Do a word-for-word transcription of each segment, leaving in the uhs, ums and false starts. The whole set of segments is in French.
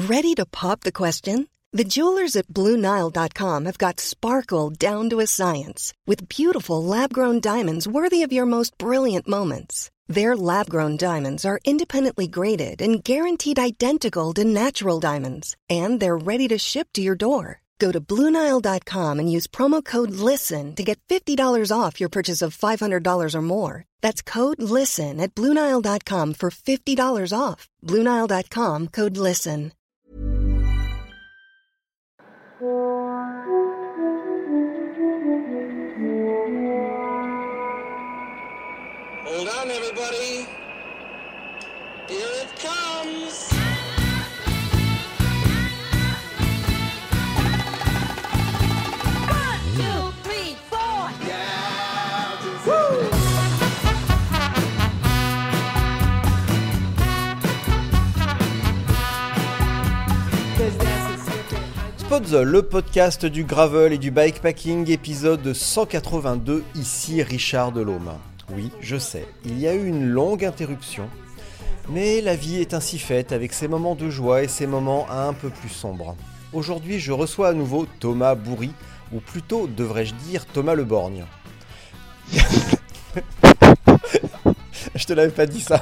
Ready to pop the question? The jewelers at Blue Nile dot com have got sparkle down to a science with beautiful lab-grown diamonds worthy of your most brilliant moments. Their lab-grown diamonds are independently graded and guaranteed identical to natural diamonds, and they're ready to ship to your door. Go to Blue Nile dot com and use promo code LISTEN to get fifty dollars off your purchase of five hundred dollars or more. That's code LISTEN at Blue Nile dot com for fifty dollars off. Blue Nile dot com, code LISTEN. Hold on, everybody. Here it comes. One, two, three, four. Yeah. Woo. Spotz, le podcast du gravel et du bikepacking, épisode cent quatre-vingt-deux, ici Richard Delhomme. Oui, je sais, il y a eu une longue interruption, mais la vie est ainsi faite avec ses moments de joie et ses moments un peu plus sombres. Aujourd'hui, je reçois à nouveau Thomas Bourri, ou plutôt devrais-je dire Thomas Le Borgne. Je te l'avais pas dit ça.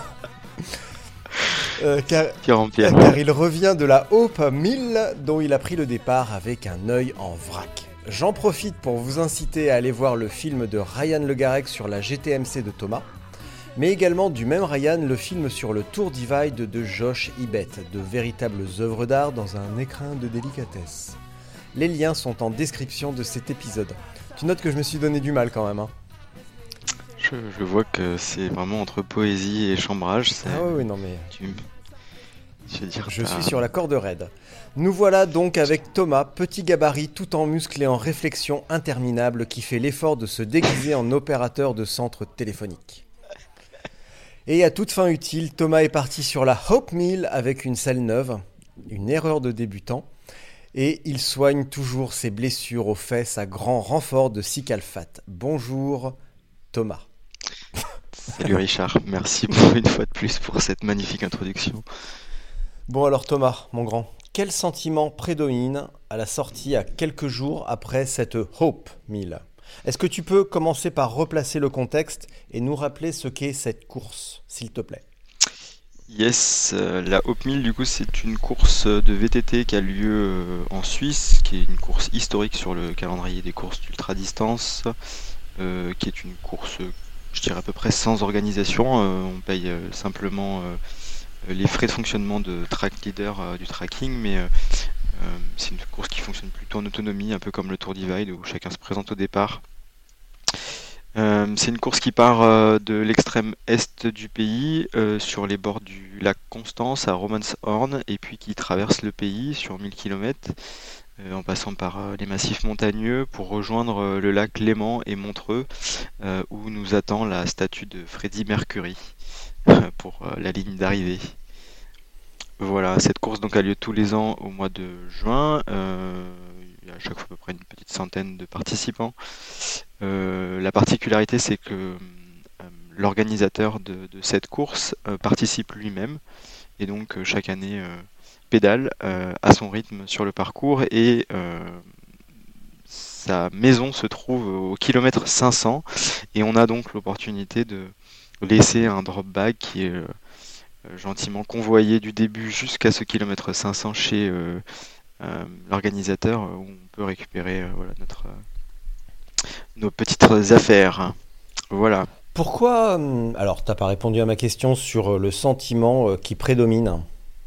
Euh, car, car il revient de la Hope mille dont il a pris le départ avec un œil en vrac. J'en profite pour vous inciter à aller voir le film de Ryan Le Garrec sur la G T M C de Thomas, mais également du même Ryan le film sur le Tour Divide de Josh Ibet, de véritables œuvres d'art dans un écrin de délicatesse. Les liens sont en description de cet épisode. Tu notes que je me suis donné du mal quand même, hein. Je, je vois que c'est vraiment entre poésie et chambrage. C'est... Ah oui, oui, non mais... Tu... Je, veux dire, je t'as... suis sur la corde raide. Nous voilà donc avec Thomas, petit gabarit tout en muscle et en réflexion interminable qui fait l'effort de se déguiser en opérateur de centre téléphonique. Et à toute fin utile, Thomas est parti sur la Hope mille avec une selle neuve, une erreur de débutant, et il soigne toujours ses blessures aux fesses à grand renfort de Cicalfate. Bonjour Thomas. Salut Richard, merci pour une fois de plus pour cette magnifique introduction. Bon alors Thomas, mon grand, quel sentiment prédomine à la sortie à quelques jours après cette Hope mille ? Est-ce que tu peux commencer par replacer le contexte et nous rappeler ce qu'est cette course, s'il te plaît ? Yes, euh, la Hope mille du coup c'est une course de V T T qui a lieu euh, en Suisse, qui est une course historique sur le calendrier des courses d'ultra-distance, euh, qui est une course... je dirais à peu près sans organisation, euh, on paye euh, simplement euh, les frais de fonctionnement de track leader euh, du tracking, mais euh, euh, c'est une course qui fonctionne plutôt en autonomie, un peu comme le Tour Divide où chacun se présente au départ. Euh, c'est une course qui part euh, de l'extrême est du pays, euh, sur les bords du lac Constance à Romanshorn, et puis qui traverse le pays sur mille kilomètres. Euh, en passant par euh, les massifs montagneux pour rejoindre euh, le lac Léman et Montreux, euh, où nous attend la statue de Freddie Mercury euh, pour euh, la ligne d'arrivée. Voilà, cette course donc a lieu tous les ans au mois de juin. Euh, il y a à chaque fois à peu près une petite centaine de participants. Euh, la particularité, c'est que euh, l'organisateur de, de cette course euh, participe lui-même, et donc euh, chaque année euh, pédale euh, à son rythme sur le parcours, et euh, sa maison se trouve au kilomètre cinq cents, et on a donc l'opportunité de laisser un drop bag qui est euh, gentiment convoyé du début jusqu'à ce kilomètre cinq cents chez euh, euh, l'organisateur, où on peut récupérer euh, voilà, notre, euh, nos petites affaires. Voilà. Pourquoi, alors t'as pas répondu à ma question sur le sentiment qui prédomine.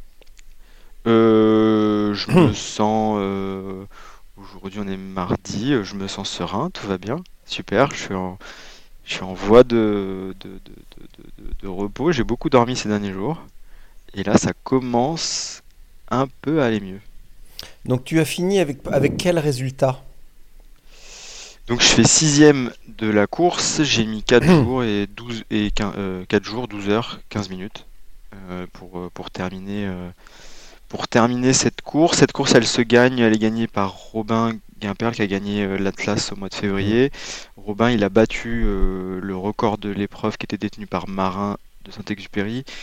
Euh, je me sens, euh, aujourd'hui on est mardi, je me sens serein, tout va bien, super, je suis en, je suis en voie de, de, de, de, de, de repos, j'ai beaucoup dormi ces derniers jours, et là ça commence un peu à aller mieux. Donc tu as fini avec, avec quel résultat ? Donc je fais sixième de la course, j'ai mis quatre jours et douze et quinze, euh, quatre jours, douze heures, quinze minutes euh, pour, pour terminer euh, Pour terminer cette course. Cette course, elle se gagne, elle est gagnée par Robin Guimperle qui a gagné euh, l'Atlas au mois de février. Robin, il a battu euh, le record de l'épreuve qui était détenu par Marin de Saint-Exupéry.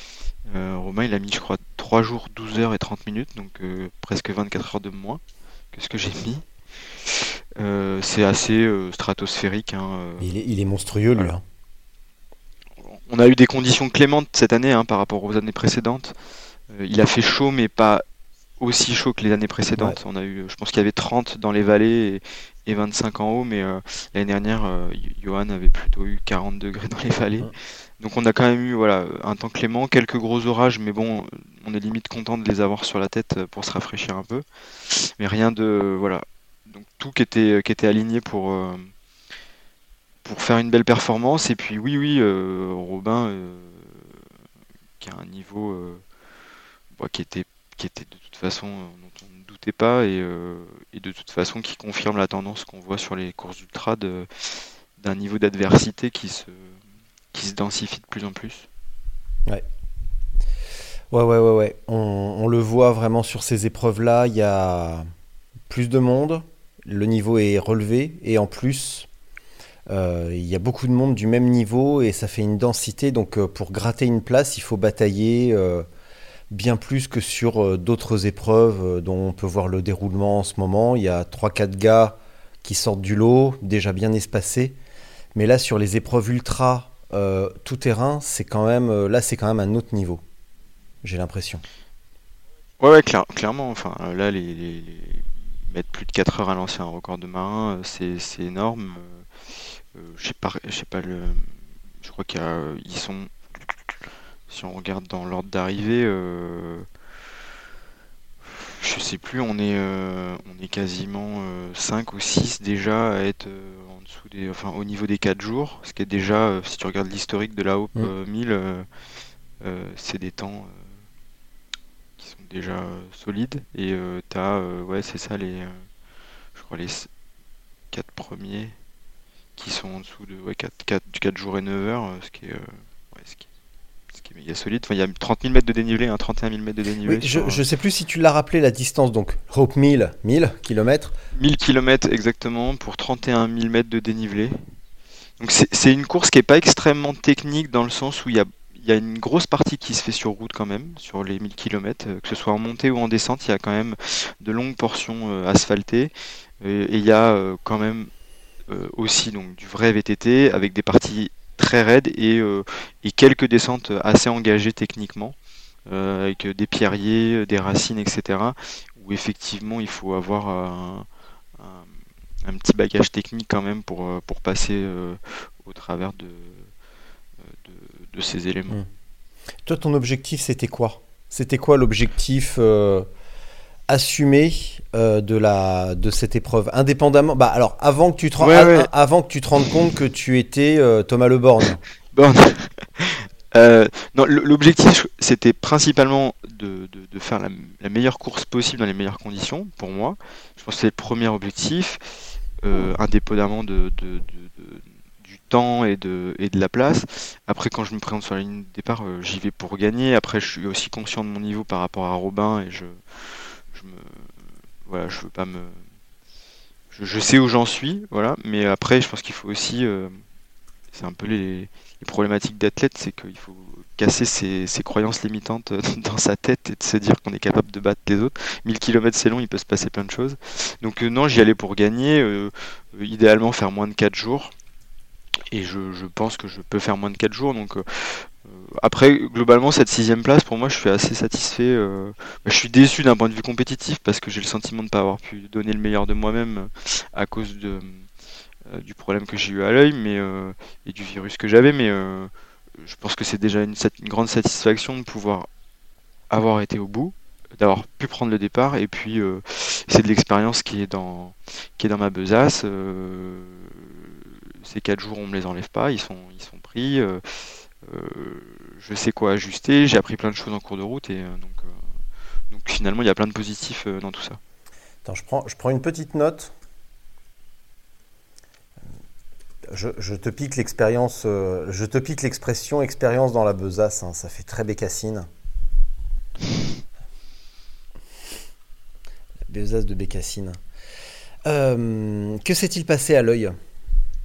Euh, Romain, il a mis, je crois, trois jours, douze heures et trente minutes, donc euh, presque vingt-quatre heures de moins que ce que j'ai mis. Euh, c'est assez euh, stratosphérique. Hein, euh, il, est, il est monstrueux, lui. voilà. Hein. On a eu des conditions clémentes cette année hein, par rapport aux années précédentes. Euh, il a fait chaud, mais pas aussi chaud que les années précédentes. Ouais. On a eu, je pense qu'il y avait trente dans les vallées et, et vingt-cinq en haut, mais euh, l'année dernière, euh, Johan avait plutôt eu quarante degrés dans les vallées. Ouais. Donc on a quand même eu voilà, un temps clément, quelques gros orages, mais bon, on est limite content de les avoir sur la tête pour se rafraîchir un peu. Mais rien de... Voilà. Donc tout qui était, qui était aligné pour... Euh, pour faire une belle performance. Et puis oui, oui, euh, Robin, euh, qui a un niveau euh, bah, qui, était, qui était de toute façon euh, dont on ne doutait pas, et, euh, et de toute façon qui confirme la tendance qu'on voit sur les courses d'ultra de, d'un niveau d'adversité qui se, qui se densifie de plus en plus. Ouais. Ouais, ouais, ouais, ouais. On, on le voit vraiment sur ces épreuves-là, il y a plus de monde, le niveau est relevé, et en plus... Euh, il y a beaucoup de monde du même niveau et ça fait une densité, donc euh, pour gratter une place il faut batailler euh, bien plus que sur euh, d'autres épreuves euh, dont on peut voir le déroulement en ce moment. Il y a trois quatre gars qui sortent du lot, déjà bien espacés, mais là sur les épreuves ultra euh, tout terrain, c'est quand même euh, là c'est quand même un autre niveau, j'ai l'impression. Ouais, ouais clair, clairement, enfin là les, les, les... mettre plus de quatre heures à lancer un record de marin, c'est, c'est énorme. Euh, je sais pas, je sais pas le, je crois qu'il y a, ils sont, si on regarde dans l'ordre d'arrivée, euh, je sais plus, on est, euh, on est quasiment euh, cinq ou six déjà à être euh, en dessous des, enfin au niveau des quatre jours, ce qui est déjà, euh, si tu regardes l'historique de la Hope euh, mille, euh, euh, c'est des temps euh, qui sont déjà euh, solides et euh, t'as, euh, ouais c'est ça les, euh, je crois les quatre premiers qui sont en dessous de ouais, quatre, quatre, quatre jours et neuf heures, ce qui est, euh, ouais, ce qui, ce qui est méga solide. Enfin, il y a trente mille mètres de dénivelé, hein, trente et un mille mètres de dénivelé. Oui, sur, je, je sais plus si tu l'as rappelé la distance, donc Hope mille, mille kilomètres. mille kilomètres exactement pour trente et un mille mètres de dénivelé. Donc c'est, c'est une course qui n'est pas extrêmement technique dans le sens où il y a, il y a une grosse partie qui se fait sur route quand même, sur les mille kilomètres, que ce soit en montée ou en descente, il y a quand même de longues portions euh, asphaltées euh, et il y a euh, quand même Euh, aussi donc du vrai V T T avec des parties très raides et, euh, et quelques descentes assez engagées techniquement euh, avec des pierriers, des racines, et cetera. Où effectivement il faut avoir un, un, un petit bagage technique quand même pour, pour passer euh, au travers de, de, de ces éléments. Mmh. Toi, ton objectif, c'était quoi ? C'était quoi l'objectif euh... assumé euh, de la de cette épreuve indépendamment bah alors avant que tu te rend, ouais, a, ouais. avant que tu te rendes compte que tu étais euh, Thomas Le Borgne. Borgne. euh, non l'objectif c'était principalement de, de, de faire la, la meilleure course possible dans les meilleures conditions pour moi. Je pense que c'est le premier objectif euh, indépendamment de, de, de, de du temps et de et de la place. Après quand je me présente sur la ligne de départ euh, j'y vais pour gagner. Après je suis aussi conscient de mon niveau par rapport à Robin et je je me voilà je veux pas me je, je sais où j'en suis voilà mais après je pense qu'il faut aussi euh, c'est un peu les, les problématiques d'athlète, c'est qu'il faut casser ses, ses croyances limitantes dans sa tête et de se dire qu'on est capable de battre les autres. mille kilomètres c'est long, il peut se passer plein de choses. Donc euh, non, j'y allais pour gagner, euh, euh, idéalement faire moins de quatre jours et je, je pense que je peux faire moins de quatre jours donc euh, après, globalement, cette sixième place, pour moi, je suis assez satisfait. Euh, bah, je suis déçu d'un point de vue compétitif parce que j'ai le sentiment de ne pas avoir pu donner le meilleur de moi-même à cause de, euh, du problème que j'ai eu à l'œil mais, euh, et du virus que j'avais. Mais euh, je pense que c'est déjà une, une grande satisfaction de pouvoir avoir été au bout, d'avoir pu prendre le départ. Et puis, euh, c'est de l'expérience qui est dans, qui est dans ma besace. Euh, ces quatre jours, on ne me les enlève pas, ils sont, ils sont pris. Euh, Euh, je sais quoi ajuster, j'ai appris plein de choses en cours de route et euh, donc, euh, donc finalement il y a plein de positifs euh, dans tout ça. Attends, je prends, je prends une petite note. Je, je te pique l'expérience, euh, je te pique l'expression expérience dans la besace, hein, ça fait très Bécassine. La besace de Bécassine. Euh, que s'est-il passé à l'œil ?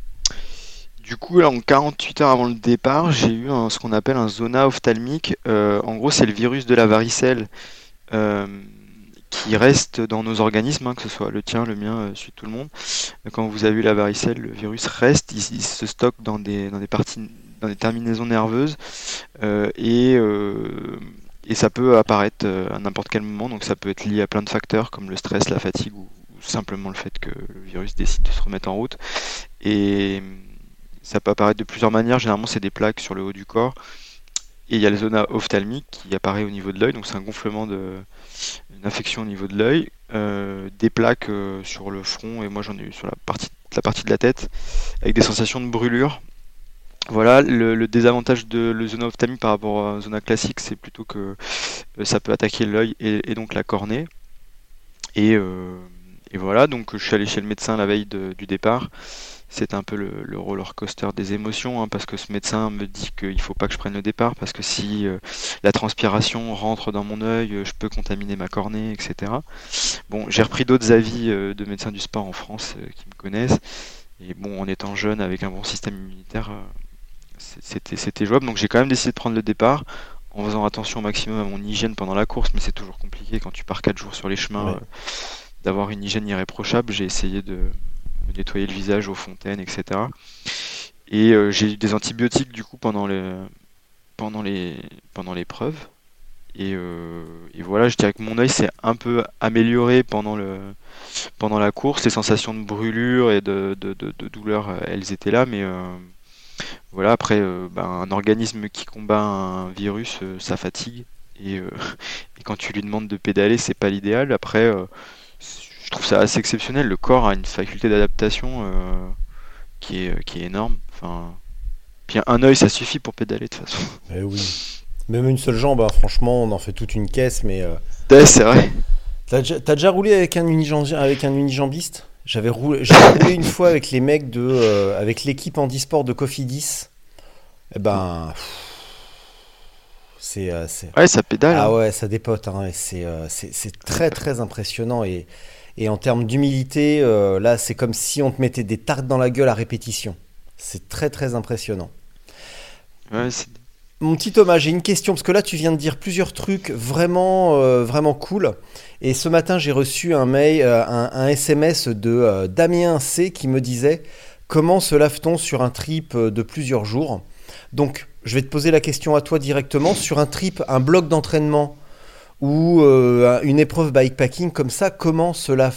Du coup, là, en quarante-huit heures avant le départ, j'ai eu un, ce qu'on appelle un zona ophtalmique. Euh, en gros, c'est le virus de la varicelle euh, qui reste dans nos organismes, hein, que ce soit le tien, le mien, euh, celui de tout le monde. Quand vous avez eu la varicelle, le virus reste, il, il se stocke dans des, dans des parties, dans des terminaisons nerveuses euh, et, euh, et ça peut apparaître euh, à n'importe quel moment. Donc ça peut être lié à plein de facteurs comme le stress, la fatigue ou, ou simplement le fait que le virus décide de se remettre en route. Et ça peut apparaître de plusieurs manières. Généralement, c'est des plaques sur le haut du corps. Et il y a le zona ophtalmique qui apparaît au niveau de l'œil. Donc c'est un gonflement, de, une infection au niveau de l'œil. Euh, des plaques euh, sur le front. Et moi, j'en ai eu sur la partie, la partie de la tête. Avec des sensations de brûlure. Voilà, le, le désavantage de le zona ophtalmique par rapport à un zona classique, c'est plutôt que euh, ça peut attaquer l'œil et, et donc la cornée. Et, euh, et voilà, donc je suis allé chez le médecin la veille de, du départ. C'est un peu le, le roller coaster des émotions, hein, parce que ce médecin me dit qu'il ne faut pas que je prenne le départ, parce que si euh, la transpiration rentre dans mon œil, euh, je peux contaminer ma cornée, et cetera. Bon, j'ai repris d'autres avis euh, de médecins du sport en France euh, qui me connaissent. Et bon, en étant jeune, avec un bon système immunitaire, euh, c'était, c'était jouable. Donc j'ai quand même décidé de prendre le départ, en faisant attention au maximum à mon hygiène pendant la course, mais c'est toujours compliqué quand tu pars quatre jours sur les chemins, ouais. euh, d'avoir une hygiène irréprochable. J'ai essayé de nettoyer le visage aux fontaines, et cetera. Et euh, j'ai eu des antibiotiques du coup pendant les pendant les pendant l'épreuve. Et, euh, et voilà, je dirais que mon œil s'est un peu amélioré pendant le pendant la course. Les sensations de brûlure et de, de, de, de douleur, elles étaient là, mais euh, voilà, après euh, ben, un organisme qui combat un virus, euh, ça fatigue. Et, euh, et quand tu lui demandes de pédaler, c'est pas l'idéal. Après euh, je trouve ça assez exceptionnel. Le corps a une faculté d'adaptation euh, qui est qui est énorme. Enfin, puis un œil, ça suffit pour pédaler de toute façon. Eh oui. Même une seule jambe, hein, franchement, on en fait toute une caisse, mais. Euh... Ouais, c'est vrai. T'as déjà, t'as déjà roulé avec un unijambi- avec un unijambiste ? J'avais roulé, j'ai roulé une fois avec les mecs de, euh, avec l'équipe handisport de Cofidis. Eh ben. C'est, euh, c'est. Ouais, ça pédale. Ah hein. ouais, ça dépote. Hein, et c'est, euh, c'est, c'est très très impressionnant et. Et en termes d'humilité, euh, là, c'est comme si on te mettait des tartes dans la gueule à répétition. C'est très, très impressionnant. Ouais, c'est... Mon petit Thomas, j'ai une question, parce que là, tu viens de dire plusieurs trucs vraiment, euh, vraiment cool. Et ce matin, j'ai reçu un mail, euh, un, un S M S de euh, Damien C qui me disait « Comment se lave-t-on sur un trip de plusieurs jours ?» Donc, je vais te poser la question à toi directement. Sur un trip, un bloc d'entraînement ou euh, une épreuve bikepacking comme ça, comment se lave-t-on ?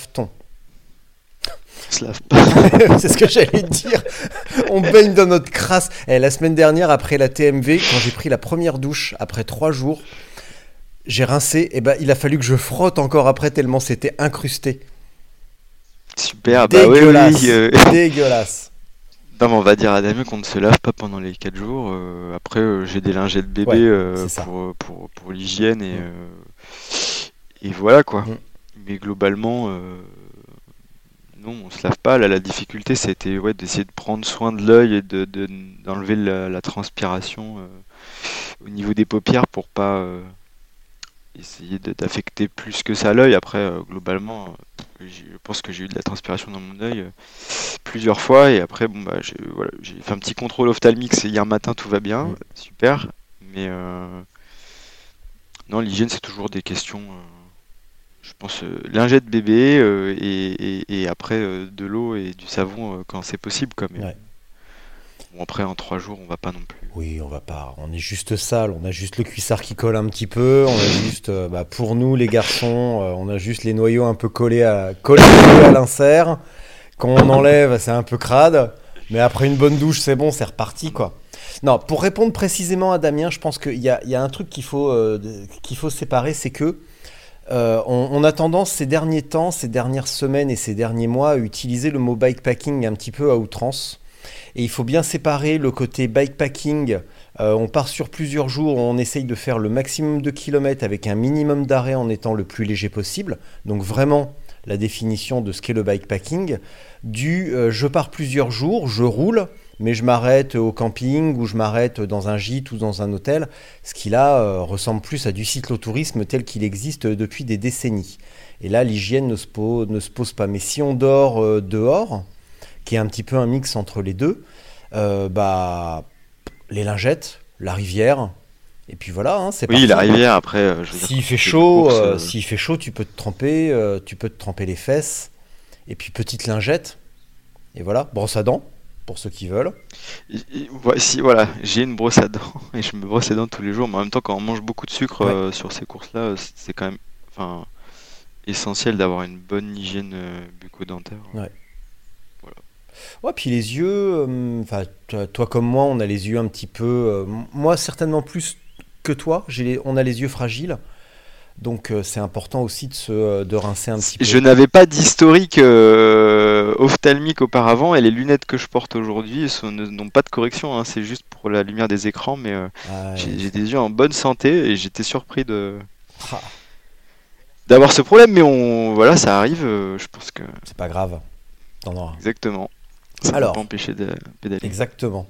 Se lave pas. C'est ce que j'allais dire. On baigne dans notre crasse. Et la semaine dernière, après la T M V, quand j'ai pris la première douche, après trois jours, j'ai rincé. Et ben, il a fallu que je frotte encore après tellement c'était incrusté. Super, dégueulasse, bah oui, oui. Euh... Dégueulasse. Non, mais on va dire à Damien qu'on ne se lave pas pendant les quatre jours. Euh, après, euh, j'ai des lingettes bébé ouais, euh, pour, pour, pour l'hygiène et, mmh. euh, et voilà quoi. Mmh. Mais globalement, euh, non, on se lave pas. Là, la difficulté, c'était ouais, d'essayer de prendre soin de l'œil et de, de, d'enlever la, la transpiration euh, au niveau des paupières pour pas euh, essayer de, d'affecter plus que ça l'œil. Après, euh, globalement, euh, je pense que j'ai eu de la transpiration dans mon œil euh, plusieurs fois et après, bon bah, j'ai, voilà, j'ai fait un petit contrôle ophtalmique. C'est hier matin, tout va bien, mmh. super. Mais euh, non, l'hygiène, c'est toujours des questions. Euh, Je pense euh, lingette bébé euh, et, et, et après euh, de l'eau et du savon euh, quand c'est possible quoi. Mais... Ouais. Bon, après en trois jours on va pas non plus. Oui, on va pas. On est juste sale. On a juste le cuissard qui colle un petit peu. On a juste, euh, bah, pour nous les garçons, euh, on a juste les noyaux un peu collés à collés à l'insert. Quand on enlève, c'est un peu crade. Mais après une bonne douche, c'est bon, c'est reparti quoi. Non, pour répondre précisément à Damien, je pense qu'il y a, il y a un truc qu'il faut, euh, qu'il faut séparer, c'est que Euh, on, on a tendance ces derniers temps, ces dernières semaines et ces derniers mois à utiliser le mot bikepacking un petit peu à outrance. Et il faut bien séparer le côté bikepacking. Euh, on part sur plusieurs jours, on essaye de faire le maximum de kilomètres avec un minimum d'arrêt en étant le plus léger possible. Donc vraiment la définition de ce qu'est le bikepacking. Du euh, je pars plusieurs jours, je roule, mais je m'arrête au camping ou je m'arrête dans un gîte ou dans un hôtel, ce qui là euh, ressemble plus à du cyclotourisme tel qu'il existe depuis des décennies. Et là, l'hygiène ne se pose, ne se pose pas. Mais si on dort euh, dehors, qui est un petit peu un mix entre les deux, euh, bah, les lingettes, la rivière, et puis voilà, hein, c'est Oui, parti. la rivière, après, euh, je veux dire, S'il quand fait tu fais une chaud, course, euh, euh, s'il fait chaud, tu peux te tremper, euh, tu peux te tremper les fesses, et puis petite lingette, et voilà, brosse à dents, pour ceux qui veulent. et- et- ouais, si, voilà, j'ai une brosse à dents et je me brosse les dents tous les jours, mais en même temps, quand on mange beaucoup de sucre Ouais. euh, sur ces courses-là, euh, c'est c'est quand même enfin, essentiel d'avoir une bonne hygiène euh, bucco-dentaire. Ouais. Voilà. Ouais, puis les yeux, euh, enfin, toi, toi comme moi, on a les yeux un petit peu, euh, moi certainement plus que toi, j'ai les- on a les yeux fragiles, donc euh, c'est important aussi de se, euh, de rincer un petit Je peu. n'avais pas d'historique euh, ophtalmique auparavant et les lunettes que je porte aujourd'hui sont- ne- n'ont pas de correction, hein, c'est juste pour la lumière des écrans, mais euh, Ah, j'ai et- j'ai des yeux en bonne santé et j'étais surpris de Ah, d'avoir ce problème, mais on voilà, ça arrive, euh, je pense que c'est pas grave, t'en auras. exactement. Ça ne m'a Alors, pas empêché de pédaler. exactement.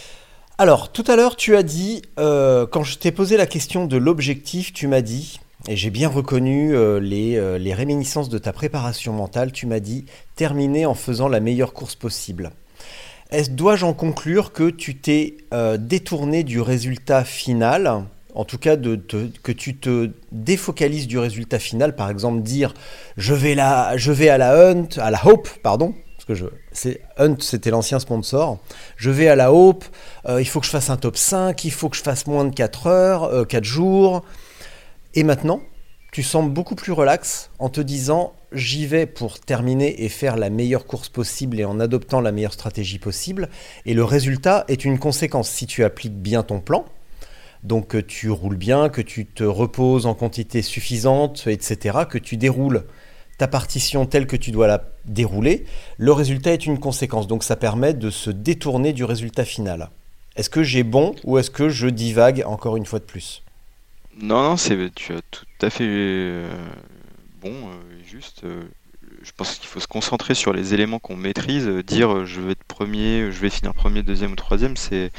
Alors, tout à l'heure, tu as dit, euh, quand je t'ai posé la question de l'objectif, tu m'as dit, et j'ai bien reconnu euh, les, euh, les réminiscences de ta préparation mentale, tu m'as dit terminer en faisant la meilleure course possible. Est-ce, dois-je en conclure que tu t'es euh, détourné du résultat final, en tout cas de, te- que tu te défocalises du résultat final, par exemple dire je vais, la, je vais à la Hunt, à la Hope, pardon, parce que je, c'est, Hunt c'était l'ancien sponsor, je vais à la Hope, euh, il faut que je fasse un top cinq, il faut que je fasse moins de quatre heures, euh, quatre jours, et maintenant tu sembles beaucoup plus relax en te disant j'y vais pour terminer et faire la meilleure course possible et en adoptant la meilleure stratégie possible. Et le résultat est une conséquence. Si tu appliques bien ton plan, donc que tu roules bien, que tu te reposes en quantité suffisante, et cetera, que tu déroules ta partition telle que tu dois la dérouler, le résultat est une conséquence. Donc ça permet de se détourner du résultat final. Est-ce que j'ai bon ou est-ce que je divague encore une fois de plus ? Non, non, c'est tu as tout à fait euh, bon, euh, juste. euh, je pense qu'il faut se concentrer sur les éléments qu'on maîtrise. euh, dire euh, je vais être premier, euh, je vais finir premier, deuxième ou troisième, c'est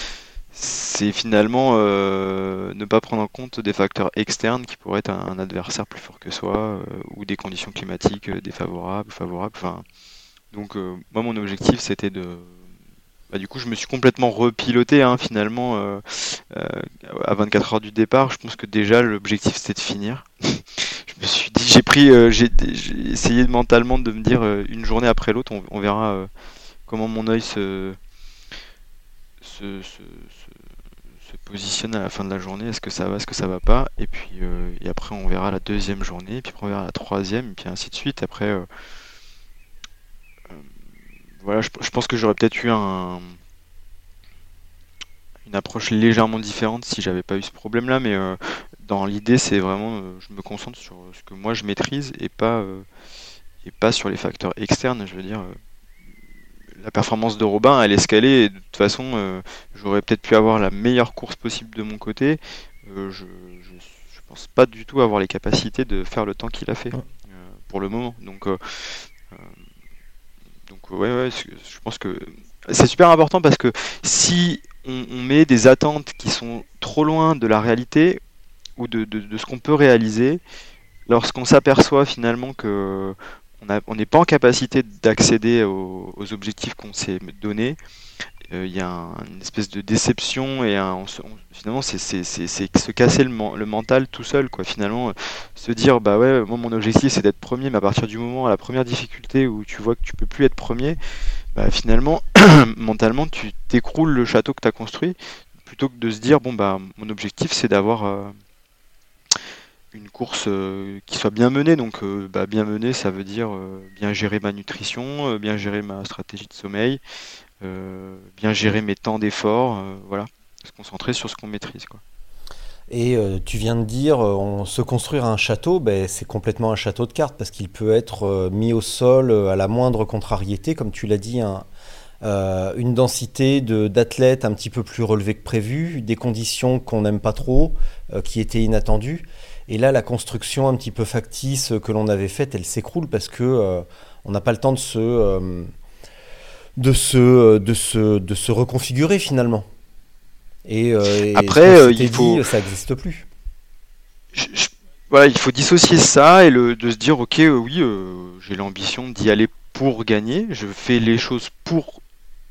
c'est finalement euh, ne pas prendre en compte des facteurs externes qui pourraient être un, un adversaire plus fort que soi euh, ou des conditions climatiques euh, défavorables, favorables. Enfin, donc euh, moi mon objectif c'était de bah, du coup je me suis complètement repiloté hein, finalement euh, euh, à vingt-quatre heures du départ. Je pense que déjà l'objectif c'était de finir. Je me suis dit, j'ai pris, euh, j'ai, j'ai essayé mentalement de me dire euh, une journée après l'autre, on, on verra euh, comment mon œil se, se, se, se, se positionne à la fin de la journée. Est-ce que ça va, est-ce que ça va pas? Et puis euh, et après on verra la deuxième journée, et puis après on verra la troisième, et puis ainsi de suite. Après, euh, euh, voilà, je, je pense que j'aurais peut-être eu un, une approche légèrement différente si j'avais pas eu ce problème-là, mais euh, dans l'idée, c'est vraiment, euh, je me concentre sur ce que moi je maîtrise et pas, euh, et pas sur les facteurs externes. Je veux dire, euh, la performance de Robin, elle est escalée et de toute façon, euh, j'aurais peut-être pu avoir la meilleure course possible de mon côté. Euh, je, je, je pense pas du tout avoir les capacités de faire le temps qu'il a fait euh, pour le moment. Donc, euh, euh, donc ouais, ouais, je pense que c'est super important parce que si on, on met des attentes qui sont trop loin de la réalité, ou de, de, de ce qu'on peut réaliser, lorsqu'on s'aperçoit finalement que on a- on n'est pas en capacité d'accéder aux, aux objectifs qu'on s'est donnés, euh, il y a un- une espèce de déception et un- on se- on- finalement c'est c'est- c'est- c'est se casser le, men- le mental tout seul quoi. Finalement, euh, se dire bah ouais, moi mon objectif c'est d'être premier, mais à partir du moment à la première difficulté où tu vois que tu peux plus être premier, bah finalement mentalement tu t'écroules le château que tu as construit plutôt que de se dire bon bah mon objectif c'est d'avoir euh, une course euh, qui soit bien menée. Donc euh, bah, bien menée, ça veut dire euh, bien gérer ma nutrition, euh, bien gérer ma stratégie de sommeil, euh, bien gérer mes temps d'effort, euh, voilà, se concentrer sur ce qu'on maîtrise, quoi. Et euh, tu viens de dire, euh, on, se construire un château, ben, c'est complètement un château de cartes parce qu'il peut être euh, mis au sol euh, à la moindre contrariété, comme tu l'as dit, un- euh, une densité de, d'athlètes un petit peu plus relevée que prévu, des conditions qu'on n'aime pas trop, euh, qui étaient inattendues. Et là, la construction un petit peu factice que l'on avait faite, elle s'écroule parce que euh, on n'a pas le temps de se, euh, de se, de se, de se reconfigurer finalement. Et, euh, et Après, ce qu'on euh, s'était il faut, dit, ça n'existe plus. je- je- voilà, il faut dissocier ça et le, de se dire, ok, euh, oui, euh, j'ai l'ambition d'y aller pour gagner, je fais les choses pour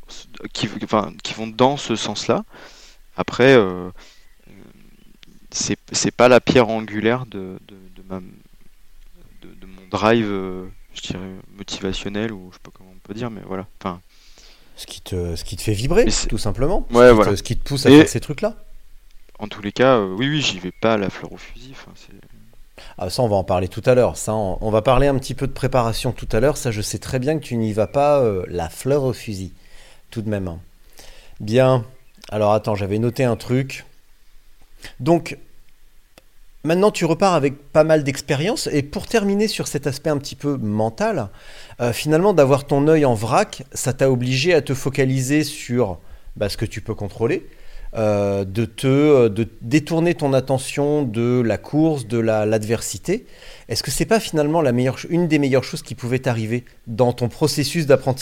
qui, enfin, qui vont dans ce sens-là. Après, euh, c'est, c'est pas la pierre angulaire de, de, de, ma, de, de mon drive, euh, je dirais, motivationnel, ou je sais pas comment on peut dire, mais voilà. Enfin, ce qui te, ce qui te fait vibrer, tout simplement. Ouais, ce, qui voilà. te, ce qui te pousse à Et faire ces trucs-là. En tous les cas, euh, oui, oui, j'y vais pas à la fleur au fusil. Enfin, c'est... Ah, ça, on va en parler tout à l'heure. Ça, on, on va parler un petit peu de préparation tout à l'heure. Ça, je sais très bien que tu n'y vas pas euh, la fleur au fusil, tout de même. Bien. Alors, attends, j'avais noté un truc. Donc, maintenant, tu repars avec pas mal d'expérience. Et pour terminer sur cet aspect un petit peu mental, euh, finalement, d'avoir ton œil en vrac, ça t'a obligé à te focaliser sur bah, ce que tu peux contrôler. Euh, de te de détourner ton attention de la course, de la, l'adversité. Est-ce que c'est pas finalement la meilleure, une des meilleures choses qui pouvait t'arriver dans ton processus d'apprentissage ?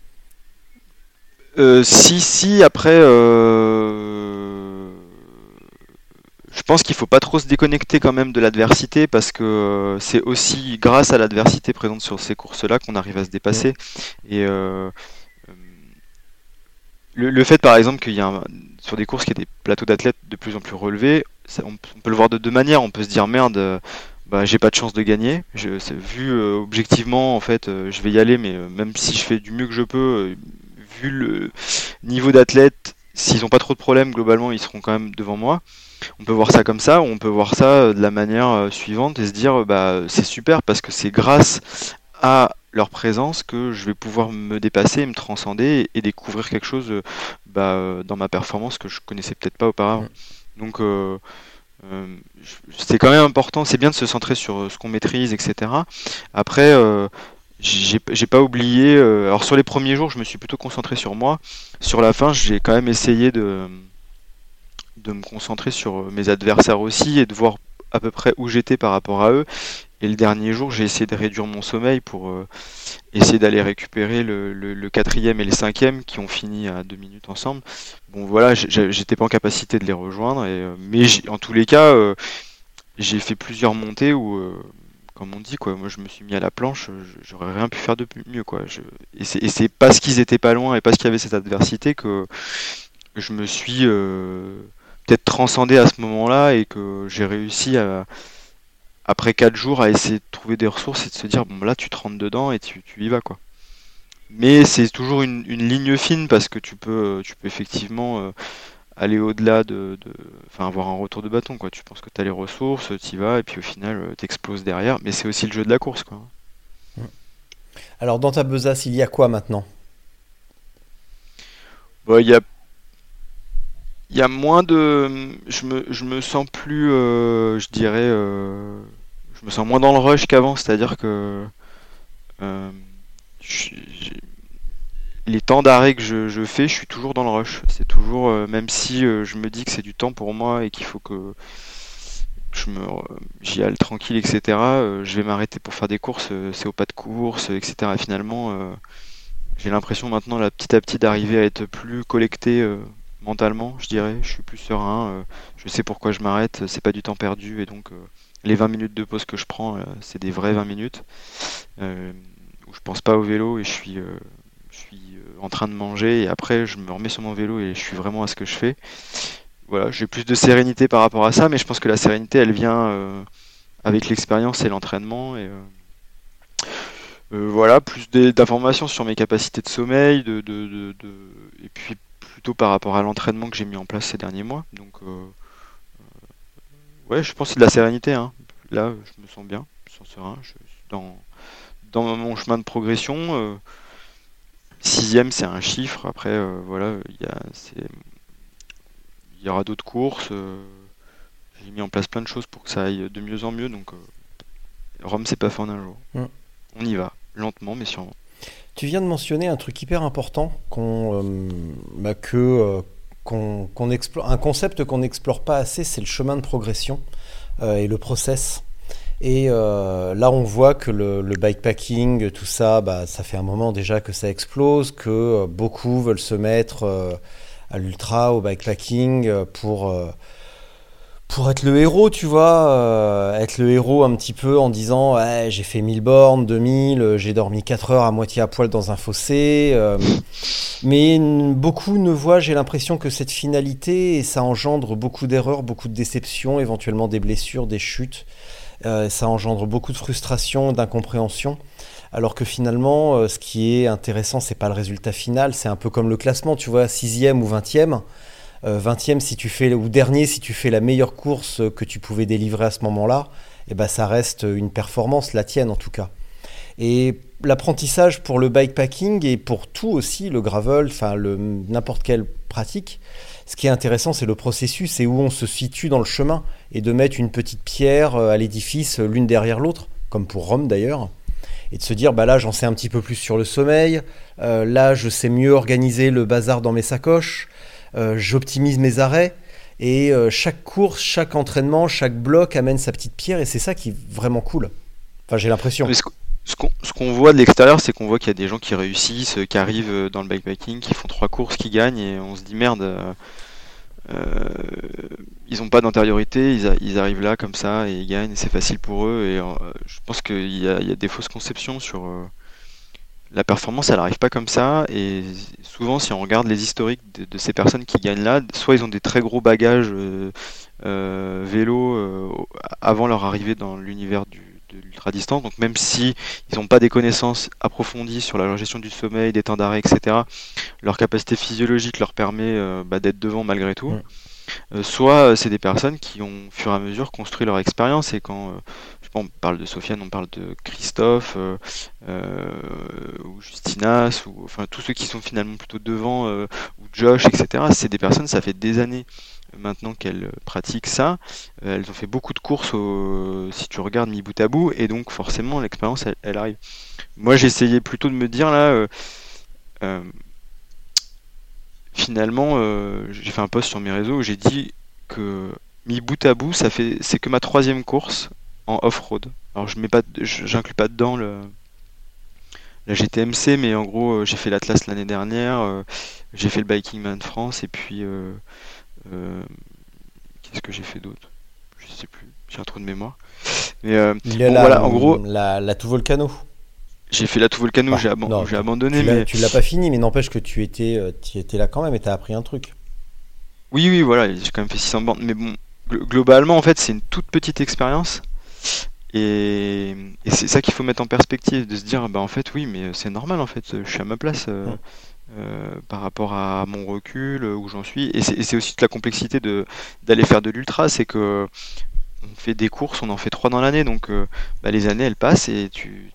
euh, Si, si, après, euh... je pense qu'il faut pas trop se déconnecter quand même de l'adversité, parce que euh, c'est aussi grâce à l'adversité présente sur ces courses-là qu'on arrive à se dépasser. Mmh. Et euh... Le, le fait par exemple qu'il y a un, sur des courses qui y a des plateaux d'athlètes de plus en plus relevés, ça, on, on peut le voir de deux manières. On peut se dire merde, euh, bah, j'ai pas de chance de gagner. Je, c'est, vu euh, objectivement, en fait, euh, je vais y aller, mais euh, même si je fais du mieux que je peux, euh, vu le niveau d'athlète, s'ils ont pas trop de problèmes, globalement, ils seront quand même devant moi. On peut voir ça comme ça, ou on peut voir ça de la manière euh, suivante et se dire bah c'est super parce que c'est grâce à leur présence que je vais pouvoir me dépasser, me transcender et, et découvrir quelque chose euh, bah, dans ma performance que je connaissais peut-être pas auparavant. Mmh. Donc euh, euh, c'est quand même important, c'est bien de se centrer sur ce qu'on maîtrise, et cetera. Après, euh, j'ai, j'ai pas oublié, euh, alors sur les premiers jours, je me suis plutôt concentré sur moi. Sur la fin, j'ai quand même essayé de, de me concentrer sur mes adversaires aussi et de voir à peu près où j'étais par rapport à eux. Et le dernier jour, j'ai essayé de réduire mon sommeil pour euh, essayer d'aller récupérer le, le, le quatrième et le cinquième qui ont fini à deux minutes ensemble. Bon voilà, j'étais pas en capacité de les rejoindre, et, euh, mais en tous les cas, euh, j'ai fait plusieurs montées où, euh, comme on dit, quoi, moi je me suis mis à la planche, j'aurais rien pu faire de mieux, quoi. Je, et, c'est, et c'est parce qu'ils étaient pas loin et parce qu'il y avait cette adversité que je me suis euh, peut-être transcendé à ce moment-là et que j'ai réussi à... après quatre jours à essayer de trouver des ressources et de se dire bon là tu te rentres dedans et tu, tu y vas, quoi. Mais c'est toujours une, une ligne fine parce que tu peux tu peux effectivement euh, aller au-delà de, de enfin avoir un retour de bâton, quoi. Tu penses que tu as les ressources, tu y vas et puis au final euh, t'exploses derrière, mais c'est aussi le jeu de la course, quoi. Alors dans ta besace, il y a quoi maintenant ? Bah, il y a il y a moins de je me je me sens plus euh, je dirais euh... je me sens moins dans le rush qu'avant, c'est-à-dire que euh, je, les temps d'arrêt que je, je fais, je suis toujours dans le rush. C'est toujours, euh, même si euh, je me dis que c'est du temps pour moi et qu'il faut que je me, euh, j'y aille tranquille, et cetera. Euh, je vais m'arrêter pour faire des courses, euh, c'est au pas de course, et cetera. Et finalement, euh, j'ai l'impression maintenant, là, petit à petit, d'arriver à être plus collecté euh, mentalement, je dirais. Je suis plus serein, euh, je sais pourquoi je m'arrête, c'est pas du temps perdu, et donc... Euh, les vingt minutes de pause que je prends, euh, c'est des vraies vingt minutes euh, où je pense pas au vélo et je suis, euh, je suis euh, en train de manger et après je me remets sur mon vélo et je suis vraiment à ce que je fais. Voilà, j'ai plus de sérénité par rapport à ça, mais je pense que la sérénité elle vient euh, avec l'expérience et l'entraînement. Et, euh, euh, voilà, plus d'informations sur mes capacités de sommeil, de, de, de, de, et puis plutôt par rapport à l'entraînement que j'ai mis en place ces derniers mois. Donc euh, ouais, je pense que c'est de la sérénité, hein. Là, je me sens bien, je me sens serein. Je suis dans, dans mon chemin de progression. Euh, sixième, c'est un chiffre. Après, euh, voilà, il y a, c'est, il y aura d'autres courses. Euh, j'ai mis en place plein de choses pour que ça aille de mieux en mieux. Donc, euh, Rome, c'est pas fait en un jour. Mmh. On y va, lentement, mais sûrement. Tu viens de mentionner un truc hyper important qu'on, euh, bah, que euh, qu'on, qu'on explore, un concept qu'on n'explore pas assez, c'est le chemin de progression. Euh, et le process. Et euh, là, on voit que le, le bikepacking, tout ça, bah, ça fait un moment déjà que ça explose, que euh, beaucoup veulent se mettre euh, à l'ultra, au bikepacking, pour, euh, Pour être le héros, tu vois, euh, être le héros un petit peu en disant ouais, j'ai fait mille bornes, deux mille, euh, j'ai dormi quatre heures à moitié à poil dans un fossé. Euh, mais n- beaucoup ne voient, j'ai l'impression que cette finalité, et ça engendre beaucoup d'erreurs, beaucoup de déceptions, éventuellement des blessures, des chutes. Euh, ça engendre beaucoup de frustration, d'incompréhension. Alors que finalement, euh, ce qui est intéressant, c'est pas le résultat final, c'est un peu comme le classement, tu vois, sixième ou vingtième. Euh, vingtième si tu fais, ou dernier si tu fais la meilleure course que tu pouvais délivrer à ce moment-là, et ben ça reste une performance, la tienne en tout cas. Et l'apprentissage pour le bikepacking et pour tout aussi, le gravel, enfin le, n'importe quelle pratique, ce qui est intéressant c'est le processus et où on se situe dans le chemin et de mettre une petite pierre à l'édifice l'une derrière l'autre, comme pour Rome d'ailleurs, et de se dire bah là j'en sais un petit peu plus sur le sommeil, euh, là je sais mieux organiser le bazar dans mes sacoches. Euh, j'optimise mes arrêts et euh, chaque course, chaque entraînement, chaque bloc amène sa petite pierre et c'est ça qui est vraiment cool. Enfin, j'ai l'impression. Mais ce qu'on ce qu'on- ce qu'on voit de l'extérieur, c'est qu'on voit qu'il y a des gens qui réussissent, euh, qui arrivent euh, dans le bikepacking, qui font trois courses, qui gagnent, et on se dit merde, euh, euh, ils ont pas d'antériorité, ils, a- ils arrivent là comme ça et ils gagnent, et c'est facile pour eux. Et euh, je pense qu'il y a, il y a des fausses conceptions sur euh, la performance, elle n'arrive pas comme ça. Et souvent, si on regarde les historiques de, de ces personnes qui gagnent là, soit ils ont des très gros bagages euh, euh, vélo euh, au- avant leur arrivée dans l'univers du, de l'ultra-distance. Donc même si ils n'ont pas des connaissances approfondies sur la gestion du sommeil, des temps d'arrêt, et cetera, leur capacité physiologique leur permet euh, bah, d'être devant malgré tout. Mm. Euh, soit euh, c'est des personnes qui ont, au fur et à mesure, construit leur expérience. Et quand, euh, je sais pas, on parle de Sofiane, on parle de Christophe, euh, euh, ou Justinas, ou enfin tous ceux qui sont finalement plutôt devant, euh, ou Josh, et cetera. C'est des personnes, ça fait des années euh, maintenant qu'elles euh, pratiquent ça. Euh, elles ont fait beaucoup de courses, au- si tu regardes mis bout à bout, et donc forcément l'expérience, elle, elle arrive. Moi, j'essayais plutôt de me dire là. euh, euh, Finalement, euh, j'ai fait un post sur mes réseaux où j'ai dit que mis bout à bout, ça fait, c'est que ma troisième course en off-road. Alors je mets pas, je- j'inclus pas dedans le, la G T M C, mais en gros, euh, j'ai fait l'Atlas l'année dernière, euh, j'ai fait le Biking Man France, et puis euh, euh, qu'est-ce que j'ai fait d'autre? Je sais plus, j'ai un trou de mémoire. Mais euh, Il est bon, là, voilà, en gros, la, la tout volcano. j'ai fait la tout volcano, Bah, j'ai aban- non, j'ai tu- abandonné, tu l'as, mais tu l'as pas fini, mais n'empêche que tu étais, euh, tu étais là quand même et t'as appris un truc. oui, oui, voilà, j'ai quand même fait six cents bornes. Mais bon, glo- globalement, en fait, c'est une toute petite expérience. Et, et c'est ça qu'il faut mettre en perspective, de se dire, bah en fait, oui, mais c'est normal, en fait, je suis à ma place euh, Mm. euh, par rapport à mon recul, euh, où j'en suis. Et c'est et c'est aussi toute la complexité de d'aller faire de l'ultra, c'est que on fait des courses, on en fait trois dans l'année, donc euh, bah, les années, elles passent et tu,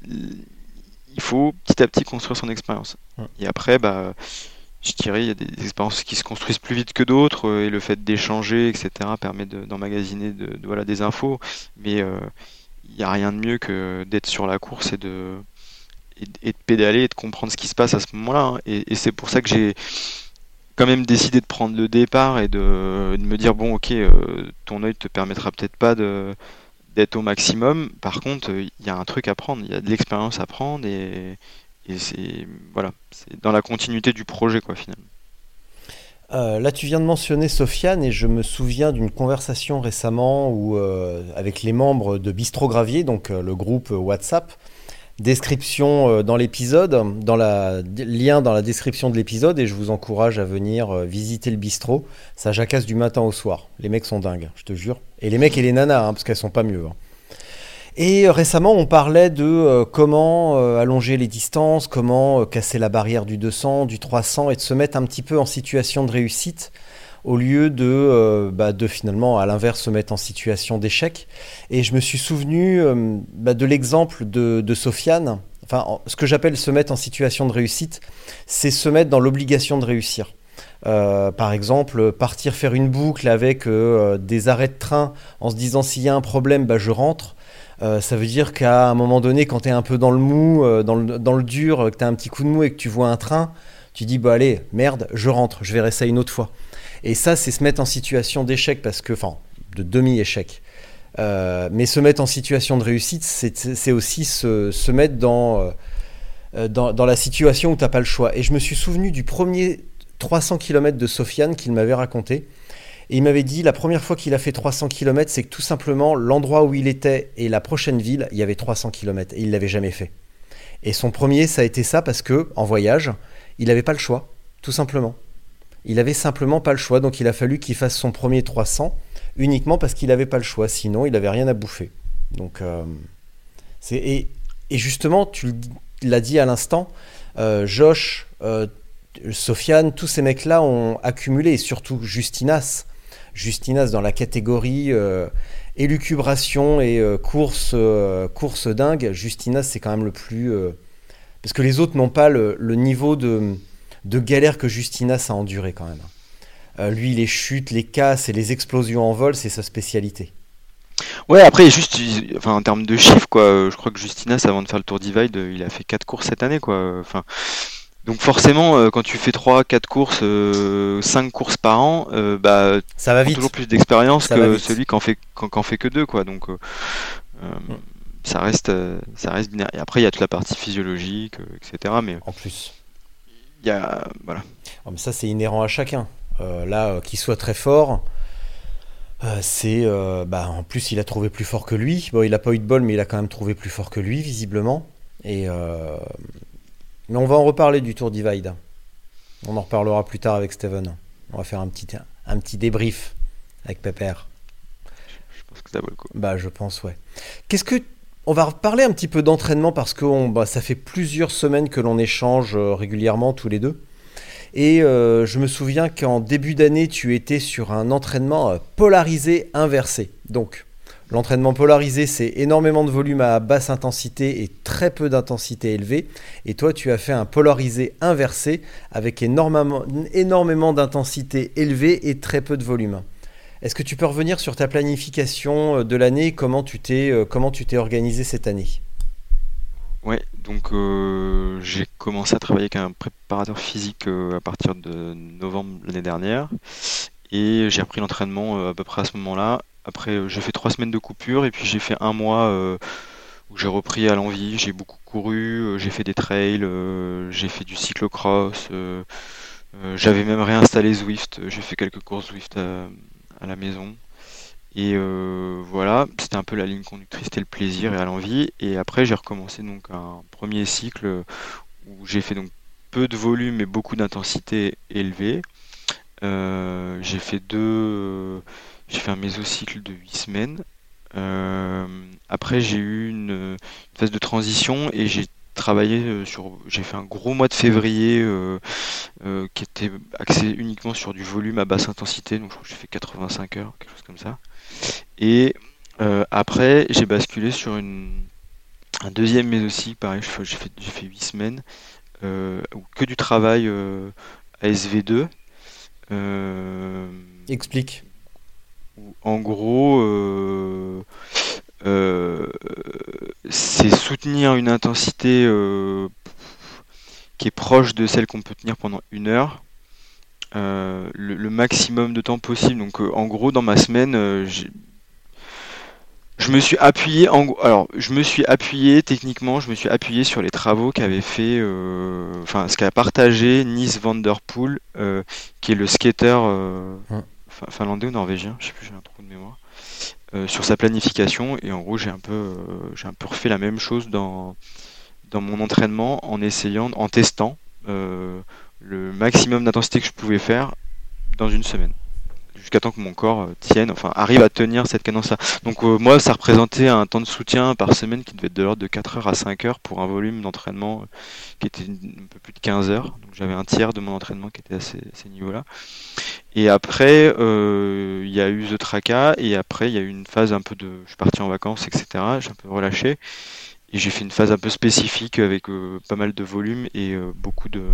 il faut petit à petit construire son expérience. Mm. Et après, bah je dirais, il y a des expériences qui se construisent plus vite que d'autres, euh, et le fait d'échanger, et cetera, permet de- d'emmagasiner de, de- voilà, des infos. Mais euh, il n'y a rien de mieux que d'être sur la course et de, et, de- et de pédaler et de comprendre ce qui se passe à ce moment-là, hein. Et, et c'est pour ça que j'ai quand même décidé de prendre le départ et de, de me dire, bon, ok, euh, ton œil te permettra peut-être pas de d'être au maximum. Par contre, euh, il y a un truc à prendre, il y a de l'expérience à prendre, et, et c'est voilà, c'est dans la continuité du projet, quoi, finalement. Euh, là, tu viens de mentionner Sofiane et je me souviens d'une conversation récemment où, euh, avec les membres de Bistro Gravier, donc euh, le groupe euh, WhatsApp. Description euh, dans l'épisode, dans la d- lien dans la description de l'épisode, et je vous encourage à venir euh, visiter le bistrot. Ça jacasse du matin au soir. Les mecs sont dingues, je te jure. Et les mecs et les nanas, hein, parce qu'elles sont pas mieux, hein. Et euh, récemment, on parlait de euh, comment euh, allonger les distances, comment euh, casser la barrière du deux cents, du trois cents, et de se mettre un petit peu en situation de réussite au lieu de, euh, bah, de finalement, à l'inverse, se mettre en situation d'échec. Et je me suis souvenu euh, bah, de l'exemple de, de Sofiane. Enfin, en- ce que j'appelle se mettre en situation de réussite, c'est se mettre dans l'obligation de réussir. Euh, par exemple, partir faire une boucle avec euh, des arrêts de train en se disant s'il y a un problème, bah, je rentre. Euh, ça veut dire qu'à un moment donné, quand tu es un peu dans le mou, euh, dans, le, dans le dur, euh, que tu as un petit coup de mou et que tu vois un train, tu dis bah allez, merde, je rentre, je verrai ça une autre fois. Et ça, c'est se mettre en situation d'échec, parce que, enfin, de demi-échec. Euh, mais se mettre en situation de réussite, c'est, c'est aussi se, se mettre dans, euh, dans, dans la situation où tu n'as pas le choix. Et je me suis souvenu du premier trois cents kilomètres de Sofiane qu'il m'avait raconté. Et il m'avait dit, la première fois qu'il a fait trois cents kilomètres, c'est que tout simplement, l'endroit où il était et la prochaine ville, il y avait trois cents kilomètres et il ne l'avait jamais fait. Et son premier, ça a été ça parce que, en voyage, il n'avait pas le choix, tout simplement. Il avait simplement pas le choix, donc il a fallu qu'il fasse son premier trois cents uniquement parce qu'il n'avait pas le choix, sinon il n'avait rien à bouffer. Donc, euh, c'est, et, et justement, tu l'as dit à l'instant, euh, Josh, euh, Sofiane, tous ces mecs-là ont accumulé, et surtout Justinas, Justinas dans la catégorie euh, élucubration et euh, course, euh, course dingue. Justinas, c'est quand même le plus... Euh, parce que les autres n'ont pas le, le niveau de, de galère que Justinas a enduré quand même. Euh, lui, les chutes, les casses et les explosions en vol, c'est sa spécialité. Ouais, après, juste, enfin, en termes de chiffres, quoi, je crois que Justinas, avant de faire le Tour Divide, il a fait quatre courses cette année, quoi. Enfin... Donc forcément, euh, quand tu fais trois, quatre courses, euh, cinq courses par an, euh, bah, ça va vite. Toujours plus d'expérience ça que celui qui en fait, qui en fait que deux, quoi. Donc euh, euh, mm. ça reste, euh, ça reste binaire. Et après, il y a toute la partie physiologique, euh, et cetera. Mais en plus, il y a, voilà. Oh, mais ça, c'est inhérent à chacun. Euh, là, euh, qu'il soit très fort, euh, c'est, euh, bah, en plus, il a trouvé plus fort que lui. Bon, il a pas eu de bol, mais il a quand même trouvé plus fort que lui, visiblement. Et euh... Mais on va en reparler du Tour Divide. On en reparlera plus tard avec Steven. On va faire un petit, un petit débrief avec Pépère. Je pense que ça vaut le coup. Bah, je pense, ouais. Qu'est-ce que... On va reparler un petit peu d'entraînement parce que on, bah, ça fait plusieurs semaines que l'on échange euh, régulièrement tous les deux. Et euh, je me souviens qu'en début d'année, tu étais sur un entraînement euh, polarisé inversé. Donc, l'entraînement polarisé, c'est énormément de volume à basse intensité et très peu d'intensité élevée. Et toi, tu as fait un polarisé inversé avec énormément, énormément d'intensité élevée et très peu de volume. Est-ce que tu peux revenir sur ta planification de l'année, comment tu t'es, comment tu t'es organisé cette année ? Ouais, donc euh, j'ai commencé à travailler avec un préparateur physique euh, à partir de novembre l'année dernière. Et j'ai repris l'entraînement euh, à peu près à ce moment-là. Après, euh, j'ai fait trois semaines de coupure et puis j'ai fait un mois euh, où j'ai repris à l'envie. J'ai beaucoup couru, euh, j'ai fait des trails, euh, j'ai fait du cyclocross. Euh, euh, j'avais même réinstallé Zwift. J'ai fait quelques courses Zwift à, à la maison. Et euh, voilà, c'était un peu la ligne conductrice, c'était le plaisir et à l'envie. Et après, j'ai recommencé donc un premier cycle où j'ai fait donc peu de volume et beaucoup d'intensité élevée. Euh, j'ai fait deux. Euh, J'ai fait un mésocycle de huit semaines. Euh, après, j'ai eu une, une phase de transition et j'ai travaillé sur. J'ai fait un gros mois de février euh, euh, qui était axé uniquement sur du volume à basse intensité. Donc, je crois que j'ai fait quatre-vingt-cinq heures, quelque chose comme ça. Et euh, après, j'ai basculé sur une, un deuxième mésocycle. Pareil, j'ai fait, j'ai fait huit semaines. Euh, que du travail euh, à S V deux. Euh, Explique. En gros, euh, euh, c'est soutenir une intensité euh, qui est proche de celle qu'on peut tenir pendant une heure, euh, le, le maximum de temps possible. Donc, euh, en gros, dans ma semaine, euh, j'ai, je me suis appuyé. En, alors, je me suis appuyé techniquement. Je me suis appuyé sur les travaux qu'avait fait, euh, enfin, ce qu'a partagé Nils van der Poel, euh, qui est le skater. Euh, hum. Finlandais ou norvégien, je sais plus, j'ai un trou de mémoire, euh, sur sa planification. Et en gros, j'ai un peu, euh, j'ai un peu refait la même chose dans, dans mon entraînement en essayant, en testant euh, le maximum d'intensité que je pouvais faire dans une semaine, jusqu'à temps que mon corps tienne, enfin arrive à tenir cette cadence-là. Donc euh, moi, ça représentait un temps de soutien par semaine qui devait être de l'ordre de quatre heures à cinq heures pour un volume d'entraînement euh, qui était un peu plus de quinze heures. Donc j'avais un tiers de mon entraînement qui était à ces, ces niveaux-là. Et après, il euh, y a eu The Traca, et après, il y a eu une phase un peu de... Je suis parti en vacances, et cetera. J'ai un peu relâché. Et j'ai fait une phase un peu spécifique avec euh, pas mal de volume et euh, beaucoup de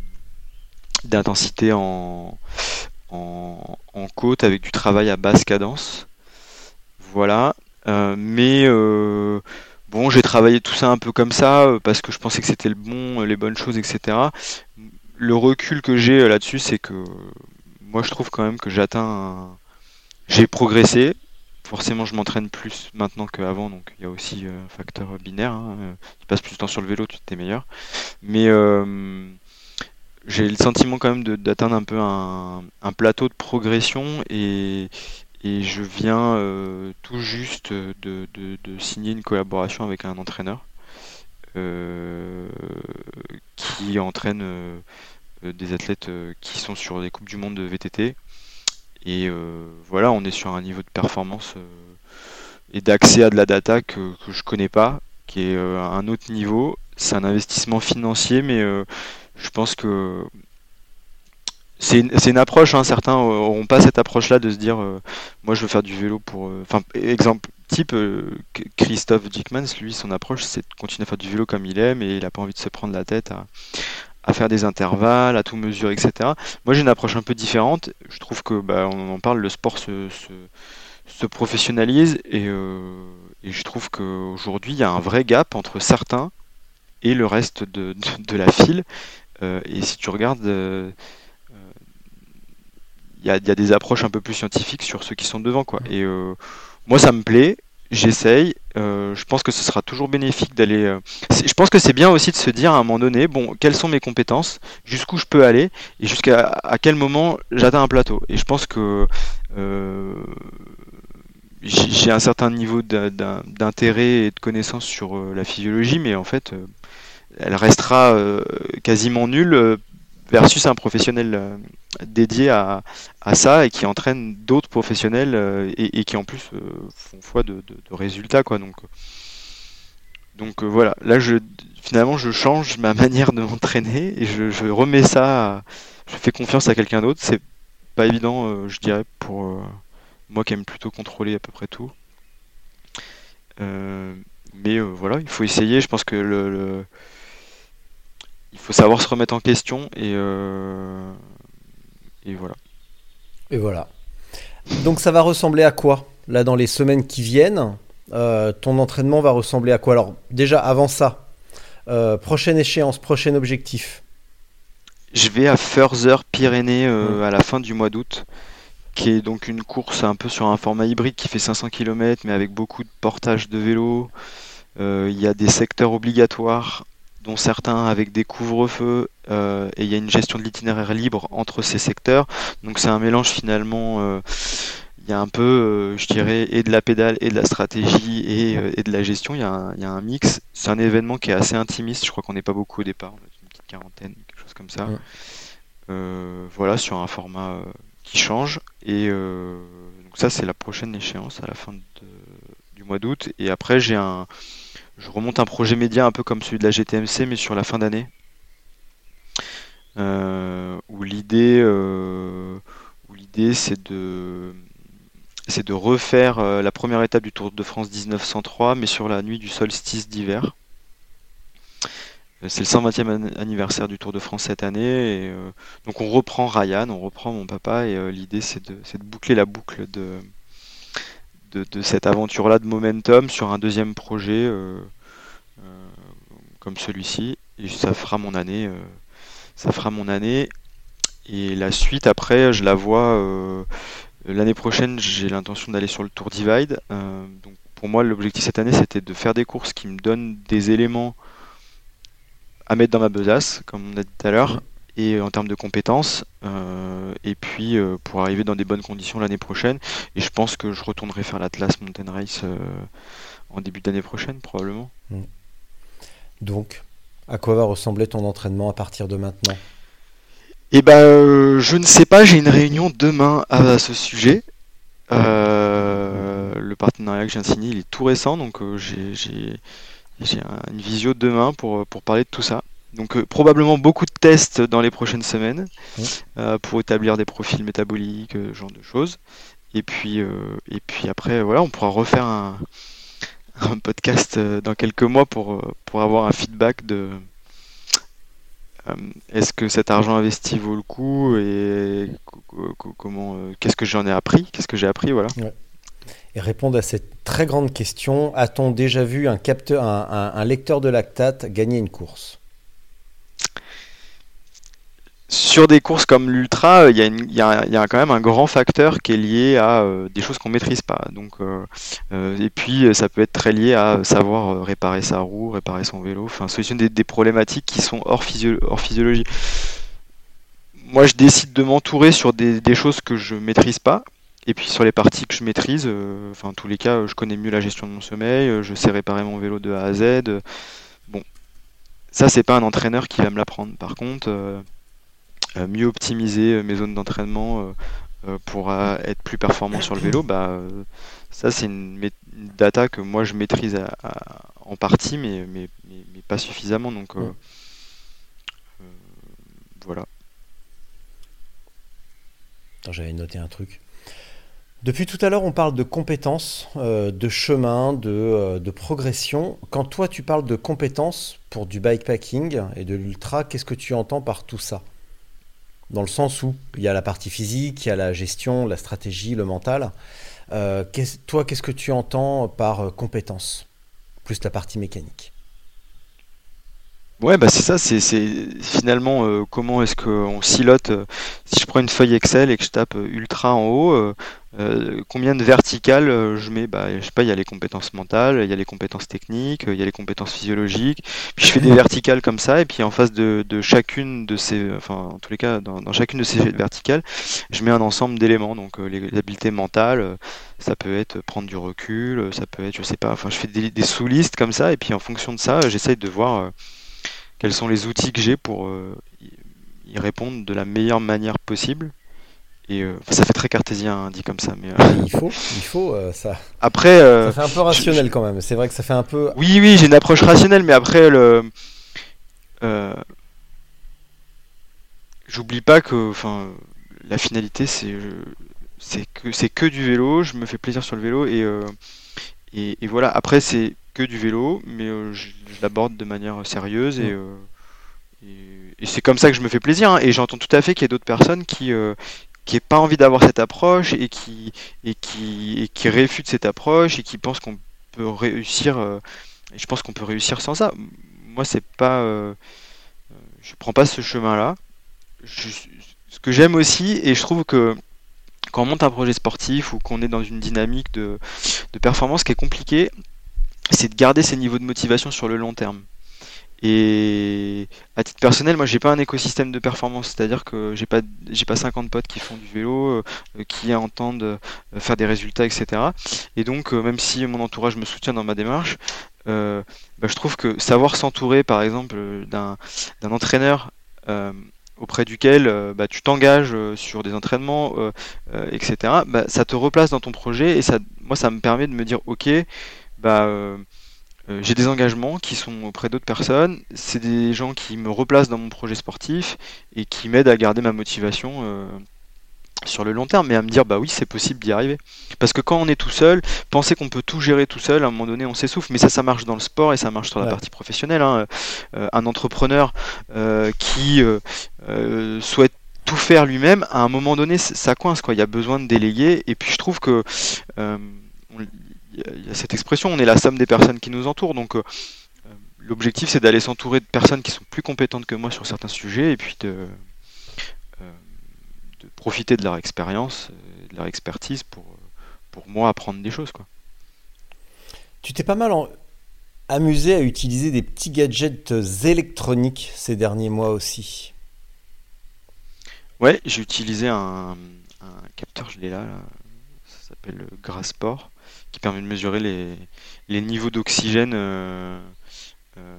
d'intensité en... En... en côte avec du travail à basse cadence. Voilà. Euh, mais euh, bon, j'ai travaillé tout ça un peu comme ça euh, parce que je pensais que c'était le bon, les bonnes choses, et cetera. Le recul que j'ai là-dessus, c'est que moi, je trouve quand même que j'atteins. Un... J'ai progressé. Forcément, je m'entraîne plus maintenant qu'avant, donc il y a aussi euh, un facteur binaire. Hein. Tu passes plus de temps sur le vélo, tu t'es meilleur. Mais euh, j'ai le sentiment quand même de, d'atteindre un peu un, un plateau de progression et, et je viens euh, tout juste de, de, de signer une collaboration avec un entraîneur euh, qui entraîne euh, des athlètes euh, qui sont sur des Coupes du Monde de V T T. Et euh, voilà, on est sur un niveau de performance euh, et d'accès à de la data que, que je connais pas, qui est euh, à un autre niveau. C'est un investissement financier, mais euh, je pense que c'est une, c'est une approche, hein. Certains n'auront pas cette approche-là de se dire euh, moi je veux faire du vélo pour... Enfin, euh, exemple type, euh, Christophe Dickmans, lui, son approche, c'est de continuer à faire du vélo comme il aime et il n'a pas envie de se prendre la tête à, à faire des intervalles, à tout mesurer, et cetera. Moi j'ai une approche un peu différente. Je trouve que, bah, on en parle, le sport se, se, se professionnalise et, euh, et je trouve qu'aujourd'hui il y a un vrai gap entre certains et le reste de, de, de la file. Euh, et si tu regardes... Euh, il y a, y a des approches un peu plus scientifiques sur ceux qui sont devant, quoi. Et euh, moi, ça me plaît, j'essaye. Euh, je pense que ce sera toujours bénéfique d'aller. Euh, je pense que c'est bien aussi de se dire à un moment donné, bon, quelles sont mes compétences, jusqu'où je peux aller, et jusqu'à à quel moment j'atteins un plateau. Et je pense que euh, j'ai un certain niveau d'intérêt et de connaissance sur euh, la physiologie, mais en fait, euh, elle restera euh, quasiment nulle. Euh, versus un professionnel euh, dédié à, à ça et qui entraîne d'autres professionnels euh, et, et qui en plus euh, font foi de, de, de résultats, quoi. Donc, donc euh, voilà, là je finalement je change ma manière de m'entraîner et je, je remets ça, à, je fais confiance à quelqu'un d'autre. C'est pas évident, euh, je dirais, pour euh, moi qui aime plutôt contrôler à peu près tout. Euh, mais euh, voilà, il faut essayer. Je pense que le, le il faut savoir se remettre en question et, euh... et voilà. Et voilà. Donc ça va ressembler à quoi là dans les semaines qui viennent? euh, Ton entraînement va ressembler à quoi? Alors déjà avant ça, euh, prochaine échéance, prochain objectif. Je vais à Further Pyrénées euh, mmh. à la fin du mois d'août, qui est donc une course un peu sur un format hybride qui fait cinq cents kilomètres mais avec beaucoup de portage de vélo. Il euh, y a des secteurs obligatoires, dont certains avec des couvre-feux, euh, et il y a une gestion de l'itinéraire libre entre ces secteurs. Donc c'est un mélange finalement, il euh, y a un peu, euh, je dirais, et de la pédale, et de la stratégie, et, euh, et de la gestion, il y, y a un mix. C'est un événement qui est assez intimiste, je crois qu'on n'est pas beaucoup au départ, on a une petite quarantaine, quelque chose comme ça. Ouais. Euh, voilà, sur un format euh, qui change. Et euh, donc ça c'est la prochaine échéance à la fin de, du mois d'août. Et après j'ai un... Je remonte un projet média un peu comme celui de la G T M C, mais sur la fin d'année, euh, où l'idée, euh, où l'idée, c'est de, c'est de refaire euh, la première étape du Tour de France dix-neuf cent trois, mais sur la nuit du solstice d'hiver. C'est le cent vingtième anniversaire du Tour de France cette année, et, euh, donc on reprend Ryan, on reprend mon papa, et euh, l'idée c'est de, c'est de boucler la boucle de De, de cette aventure-là de momentum sur un deuxième projet euh, euh, comme celui-ci, et ça fera mon année, euh, ça fera mon année. Et la suite après, je la vois euh, l'année prochaine. J'ai l'intention d'aller sur le Tour Divide. Euh, donc pour moi, l'objectif cette année, c'était de faire des courses qui me donnent des éléments à mettre dans ma besace, comme on a dit tout à l'heure. Et en termes de compétences, euh, et puis euh, pour arriver dans des bonnes conditions l'année prochaine. Et je pense que je retournerai faire l'Atlas Mountain Race euh, en début d'année prochaine, probablement. Donc, à quoi va ressembler ton entraînement à partir de maintenant? Eh ben, euh, je ne sais pas, j'ai une réunion demain à, à ce sujet. Euh, le partenariat que je viens de signer, il est tout récent, donc euh, j'ai, j'ai, j'ai un, une visio demain pour, pour parler de tout ça. Donc euh, probablement beaucoup de tests dans les prochaines semaines oui. euh, pour établir des profils métaboliques, euh, ce genre de choses. Et puis, euh, et puis après, voilà, on pourra refaire un, un podcast euh, dans quelques mois pour, pour avoir un feedback de euh, est-ce que cet argent investi vaut le coup et comment, euh, qu'est-ce que j'en ai appris, qu'est-ce que j'ai appris, voilà. Ouais. Et répondre à cette très grande question, a-t-on déjà vu un capteur, un, un, un lecteur de lactate gagner une course? Sur des courses comme l'ultra, il y, y, y a quand même un grand facteur qui est lié à euh, des choses qu'on maîtrise pas. Donc, euh, euh, et puis ça peut être très lié à savoir euh, réparer sa roue, réparer son vélo, enfin solutionner des, des problématiques qui sont hors, physio hors physiologie. moi je décide de m'entourer sur des, des choses que je maîtrise pas. Et puis sur les parties que je maîtrise, euh, enfin en tous les cas, je connais mieux la gestion de mon sommeil, euh, je sais réparer mon vélo de A à Z. euh, bon, ça c'est pas un entraîneur qui va me l'apprendre. Par contre, euh, euh, mieux optimiser mes zones d'entraînement euh, euh, pour euh, être plus performant sur le vélo, bah euh, ça c'est une, mé- une data que moi je maîtrise à- à- en partie, mais, mais, mais, mais pas suffisamment. Donc euh, Mm. euh, voilà. Attends, j'avais noté un truc. Depuis tout à l'heure, on parle de compétences, euh, de chemin, de, euh, de progression. Quand toi, tu parles de compétences pour du bikepacking et de l'ultra, qu'est-ce que tu entends par tout ça? Dans le sens où il y a la partie physique, il y a la gestion, la stratégie, le mental. Euh, qu'est-ce- toi, qu'est-ce que tu entends par euh, compétences, plus la partie mécanique? Ouais, bah c'est ça, c'est c'est finalement euh, comment est-ce qu'on silote. euh, si je prends une feuille Excel et que je tape euh, ultra en haut, euh, euh, combien de verticales euh, je mets? Bah, je sais pas, il y a les compétences mentales, il y a les compétences techniques, euh, il y a les compétences physiologiques. Puis je fais des verticales comme ça, et puis en face de, de chacune de ces, enfin en tous les cas, dans, dans chacune de ces verticales, je mets un ensemble d'éléments. Donc euh, les, les habiletés mentales, euh, ça peut être prendre du recul, euh, ça peut être, je sais pas, enfin je fais des, des sous-listes comme ça, et puis en fonction de ça, euh, j'essaye de voir. euh, quels sont les outils que j'ai pour euh, y y répondre de la meilleure manière possible. Et euh, enfin, ça fait très cartésien hein, dit comme ça, mais euh, Mais il faut, il faut euh, ça. après, euh, Ça fait un peu je- je- rationnel quand même. C'est vrai que ça fait un peu. oui, oui, j'ai une approche rationnelle, mais après, le, euh, j'oublie pas que, enfin, la finalité, c'est, euh, c'est que c'est que du vélo. Je me fais plaisir sur le vélo et euh, et, et voilà. Après, c'est que du vélo, mais euh, je, je l'aborde de manière sérieuse et Mm. euh, Et, et c'est comme ça que je me fais plaisir, hein. Et j'entends tout à fait qu'il y a d'autres personnes qui euh, qui n'aient pas envie d'avoir cette approche et qui et qui et qui réfutent cette approche et qui pensent qu'on peut réussir. euh, et je pense qu'on peut réussir sans ça. Moi, c'est pas, euh, je prends pas ce chemin-là. Je- ce que j'aime aussi, et je trouve que quand on monte un projet sportif ou qu'on est dans une dynamique de, de performance, ce qui est compliqué, c'est de garder ces niveaux de motivation sur le long terme. Et à titre personnel, moi j'ai pas un écosystème de performance, c'est-à-dire que j'ai pas j'ai pas cinquante potes qui font du vélo, euh, qui entendent euh, faire des résultats, et cetera. Et donc euh, même si mon entourage me soutient dans ma démarche, euh, bah, je trouve que savoir s'entourer, par exemple, euh, d'un d'un entraîneur euh, auprès duquel euh, bah, tu t'engages euh, sur des entraînements, euh, euh, et cetera. Bah, ça te replace dans ton projet et ça, moi ça me permet de me dire ok, bah euh, euh, j'ai des engagements qui sont auprès d'autres personnes, c'est des gens qui me replacent dans mon projet sportif et qui m'aident à garder ma motivation euh, sur le long terme, mais à me dire bah oui c'est possible d'y arriver. Parce que quand on est tout seul, penser qu'on peut tout gérer tout seul, à un moment donné on s'essouffle, mais ça ça marche dans le sport et ça marche sur la Ouais. partie professionnelle, hein. Euh, un entrepreneur euh, qui euh, euh, souhaite tout faire lui-même, à un moment donné c- ça coince quoi, il y a besoin de déléguer, et puis je trouve que euh, on- il y, a il y a cette expression, on est la somme des personnes qui nous entourent, donc euh, l'objectif c'est d'aller s'entourer de personnes qui sont plus compétentes que moi sur certains sujets, et puis de, euh, de profiter de leur expérience, euh, de leur expertise pour, pour moi apprendre des choses, quoi. Tu t'es pas mal en- amusé à utiliser des petits gadgets électroniques ces derniers mois aussi. Ouais, j'ai utilisé un, un capteur, je l'ai là, là, ça s'appelle le Grasport, qui permet de mesurer les, les niveaux d'oxygène euh, euh,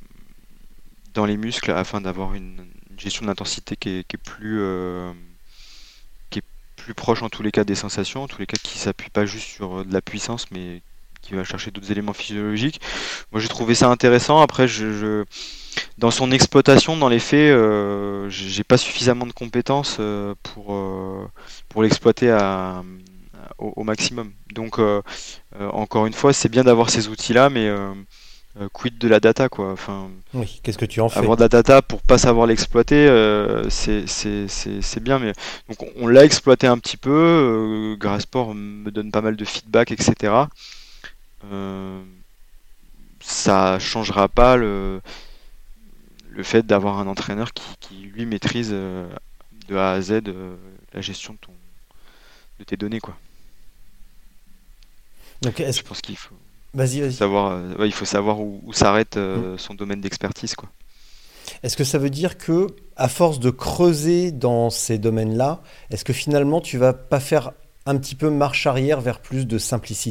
dans les muscles afin d'avoir une, une gestion de l'intensité qui est, qui est plus, euh, qui est plus proche en tous les cas des sensations, en tous les cas qui s'appuie pas juste sur euh, de la puissance, mais qui va chercher d'autres éléments physiologiques. Moi j'ai trouvé ça intéressant. Après, je, je- dans son exploitation, dans les faits, euh, j'ai j'ai pas suffisamment de compétences euh, pour, euh, pour l'exploiter à, au, au maximum. Donc euh, euh, encore une fois, c'est bien d'avoir ces outils-là, mais euh, euh, quid de la data, quoi. Enfin, Oui, qu'est-ce que tu en fais? avoir de la data pour pas savoir l'exploiter, euh, c'est c'est- c'est- c'est bien, mais donc on, on l'a exploité un petit peu. Euh, Grasport me donne pas mal de feedback, et cetera. Euh, Ça changera pas le, le fait d'avoir un entraîneur qui, qui, lui maîtrise euh, de A à Z euh, la gestion de, ton, de tes données, quoi. Donc, est-ce... Je pense qu'il faut Vas-y, vas-y. savoir, euh, ouais, il faut savoir où, où s'arrête Mm. euh, son domaine d'expertise, quoi. Est-ce que ça veut dire que, à force de creuser dans ces domaines-là, est-ce que finalement tu vas pas faire un petit peu marche arrière vers plus de simplicité ?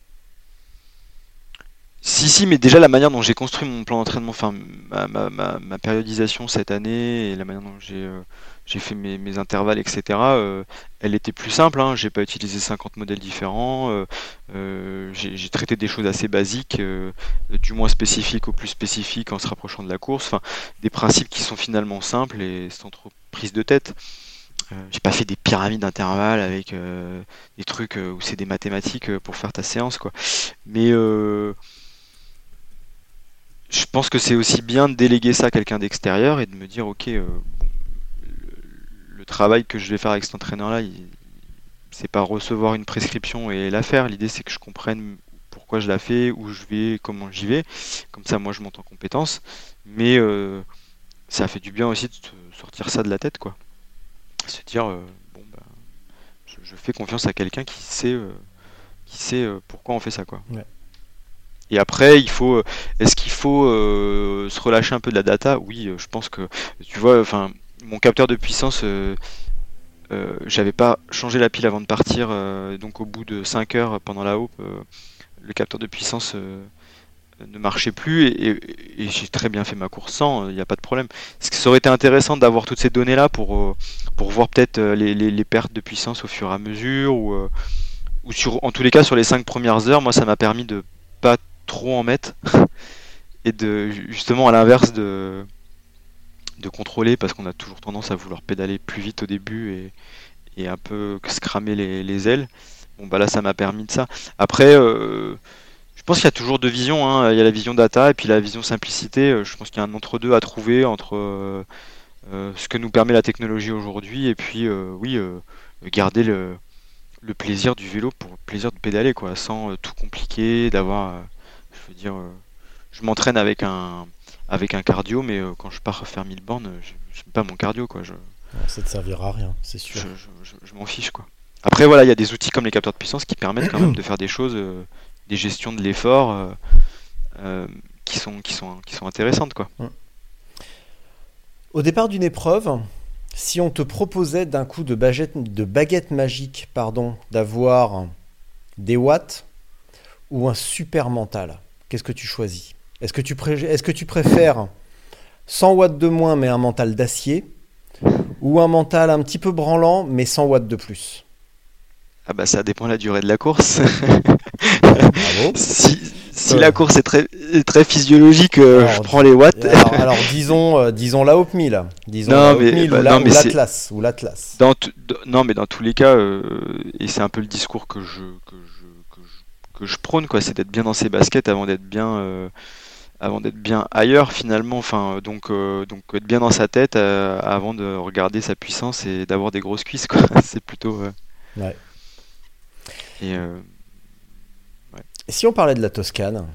Si, si, mais déjà la manière dont j'ai construit mon plan d'entraînement, enfin ma, ma, ma, ma périodisation cette année et la manière dont j'ai euh, j'ai fait mes, mes intervalles, et cetera, euh, elle était plus simple. Hein. J'ai pas utilisé cinquante modèles différents. Euh, euh, j'ai, j'ai traité des choses assez basiques, euh, du moins spécifiques au plus spécifique en se rapprochant de la course. Enfin, des principes qui sont finalement simples et sans trop prise de tête. Euh, j'ai pas fait des pyramides d'intervalles avec euh, des trucs euh, où c'est des mathématiques euh, pour faire ta séance, quoi. Mais euh, je pense que c'est aussi bien de déléguer ça à quelqu'un d'extérieur et de me dire ok, euh, bon, le, le travail que je vais faire avec cet entraîneur-là, il- c'est pas recevoir une prescription et la faire. L'idée c'est que je comprenne pourquoi je la fais, où je vais, comment j'y vais. Comme ça, moi, je monte en compétence. Mais euh, ça fait du bien aussi de se- sortir ça de la tête, quoi. Se dire euh, bon, bah, je, je fais confiance à quelqu'un qui sait, euh, qui sait euh, pourquoi on fait ça, quoi. Ouais. Et après, il faut, euh, est-ce qu'il faut euh, se relâcher un peu de la data? Oui, euh, je pense que, tu vois, enfin, mon capteur de puissance, euh, euh, j'avais pas changé la pile avant de partir, euh, donc au bout de cinq heures pendant la hope, euh, le capteur de puissance euh, ne marchait plus et, et- et j'ai très bien fait ma course sans, il n'y a pas de problème. Ce que ça aurait été intéressant d'avoir toutes ces données-là pour, euh, pour voir peut-être euh, les, les- les pertes de puissance au fur et à mesure ou, euh, ou sur, en tous les cas sur les cinq premières heures, moi ça m'a permis de pas trop en mettre et de justement à l'inverse de, de contrôler parce qu'on a toujours tendance à vouloir pédaler plus vite au début et, et un peu se cramer les, les ailes. Bon bah là ça m'a permis de ça. Après euh, je pense qu'il y a toujours deux visions, hein. Il y a la vision data et puis la vision simplicité. Euh, Je pense qu'il y a un entre-deux à trouver entre euh, euh, ce que nous permet la technologie aujourd'hui et puis euh, oui euh, garder le, le plaisir du vélo pour le plaisir de pédaler, quoi, sans euh, tout compliquer, d'avoir euh, je veux dire euh, je m'entraîne avec un avec un cardio mais euh, quand je pars faire mille bornes, euh, je j'aime pas mon cardio, quoi. Je, Alors, ça te servira à rien, c'est sûr. je, je- je- je m'en fiche, quoi. Après voilà, il y a des outils comme les capteurs de puissance qui permettent quand même de faire des choses, euh, des gestions de l'effort euh, euh, qui sont qui sont qui sont intéressantes, quoi. Au départ d'une épreuve, si on te proposait d'un coup de baguette, de baguette magique, pardon, d'avoir des watts ou un super mental, qu'est-ce que tu choisis? Est-ce que tu, pré- est-ce que tu préfères cent watts de moins mais un mental d'acier ou un mental un petit peu branlant mais cent watts de plus? Ah bah ça dépend de la durée de la course. Bravo. Si, si Euh. la course est très est très physiologique, euh, Alors, je prends les watts. Alors, alors, disons, euh, disons la Hope mille, disons Non, la Hope mais- mille bah, ou, la- non, ou mais c'est- l'Atlas, ou l'Atlas. Dans tout- dans- non, mais dans tous les cas, euh, et c'est un peu le discours que je, que je, que je, que je prône, quoi, c'est d'être bien dans ses baskets avant d'être bien, euh, avant d'être bien ailleurs, finalement. Enfin, donc, euh, donc être bien dans sa tête euh, avant de regarder sa puissance et d'avoir des grosses cuisses, quoi. C'est plutôt. euh, Ouais. et, euh, Et si on parlait de la Toscane?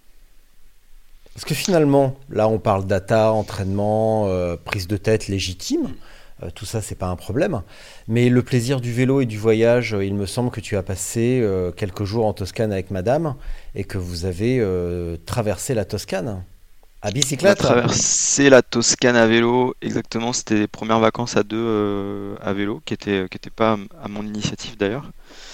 Parce que finalement, là, on parle data, entraînement, euh, prise de tête légitime. Euh, tout ça, c'est pas un problème. Mais le plaisir du vélo et du voyage, euh, il me semble que tu as passé euh, quelques jours en Toscane avec madame et que vous avez euh, traversé la Toscane à On a bicyclette. traversé la Toscane à vélo, exactement. C'était les premières vacances à deux euh, à vélo, qui étaient, qui étaient pas à mon initiative d'ailleurs.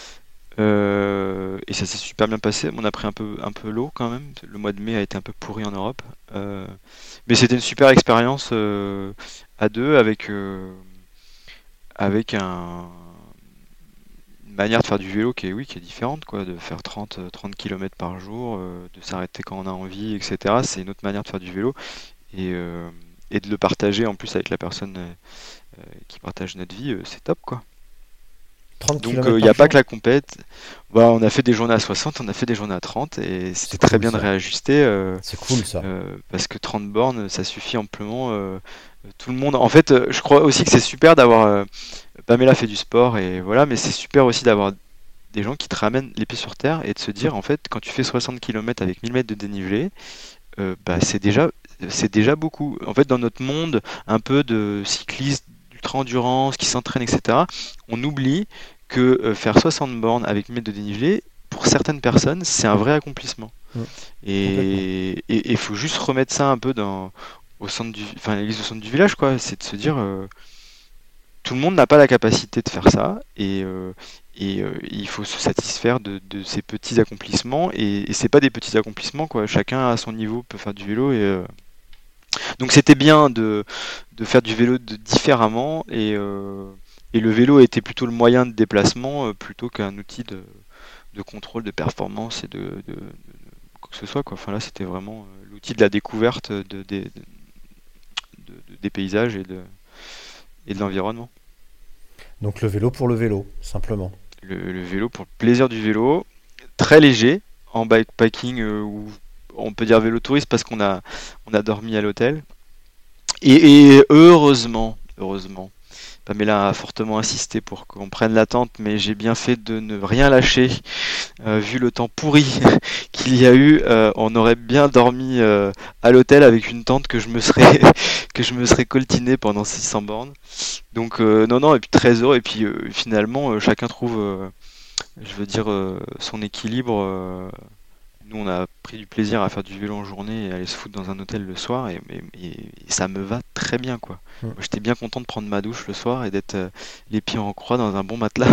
Euh, et ça s'est super bien passé. On a pris un peu, un peu l'eau quand même. Le mois de mai a été un peu pourri en Europe. Euh, mais c'était une super expérience euh, à deux avec, euh, avec un, une manière de faire du vélo qui est, oui, qui est différente, quoi, de faire trente, trente kilomètres par jour, euh, de s'arrêter quand on a envie, et cetera. C'est une autre manière de faire du vélo. Et, euh, et de le partager en plus avec la personne euh, qui partage notre vie, euh, c'est top, quoi. trente Donc kilomètres il n'y a par pas jour. que la compète. Bah, on a fait des journées à soixante, on a fait des journées à trente et c'était C'est très cool, bien ça. de réajuster euh, C'est cool ça. euh, parce que trente bornes ça suffit amplement. euh, tout le monde. En fait, euh, je crois aussi que c'est super d'avoir. euh, Pamela fait du sport et voilà, mais c'est super aussi d'avoir des gens qui te ramènent les pieds sur terre et de se dire en fait quand tu fais soixante kilomètres avec mille mètres de dénivelé, euh, bah, c'est déjà c'est déjà beaucoup. En fait, dans notre monde un peu de cyclistes d'ultra-endurance qui s'entraînent, et cetera, on oublie que euh, faire soixante bornes avec mille mètres de dénivelé, pour certaines personnes, c'est un vrai accomplissement. Mm. Et il faut juste remettre ça un peu dans, au centre du, enfin, l'église au centre du village, quoi. C'est de se dire, euh, tout le monde n'a pas la capacité de faire ça, et, euh, et euh, il faut se satisfaire de, de ces petits accomplissements, et, et c'est pas des petits accomplissements, quoi. Chacun à son niveau peut faire du vélo, et euh, donc c'était bien de, de faire du vélo de, différemment, et, euh, et le vélo était plutôt le moyen de déplacement euh, plutôt qu'un outil de, de contrôle de performance et de, de, de quoi que ce soit, quoi. Enfin là, c'était vraiment euh, l'outil de la découverte de, de- de- de- des paysages et de, et de l'environnement. Donc le vélo pour le vélo, simplement. Le, le vélo pour le plaisir du vélo, très léger en bikepacking euh, ou on peut dire vélo touriste parce qu'on a, on a dormi à l'hôtel. Et, et heureusement, heureusement, Pamela a fortement insisté pour qu'on prenne la tente, mais j'ai bien fait de ne rien lâcher. Euh, vu le temps pourri qu'il y a eu, euh, on aurait bien dormi euh, à l'hôtel avec une tente que je me serais que je me serais coltiné pendant six cents bornes. Donc euh, non non et puis très heureux et puis euh, finalement euh, chacun trouve, euh, je veux dire euh, son équilibre. euh, Nous on a pris du plaisir à faire du vélo en journée et à aller se foutre dans un hôtel le soir et, et- et- et ça me va très bien quoi. Mm. Moi, j'étais bien content de prendre ma douche le soir et d'être euh, les pieds en croix dans un bon matelas.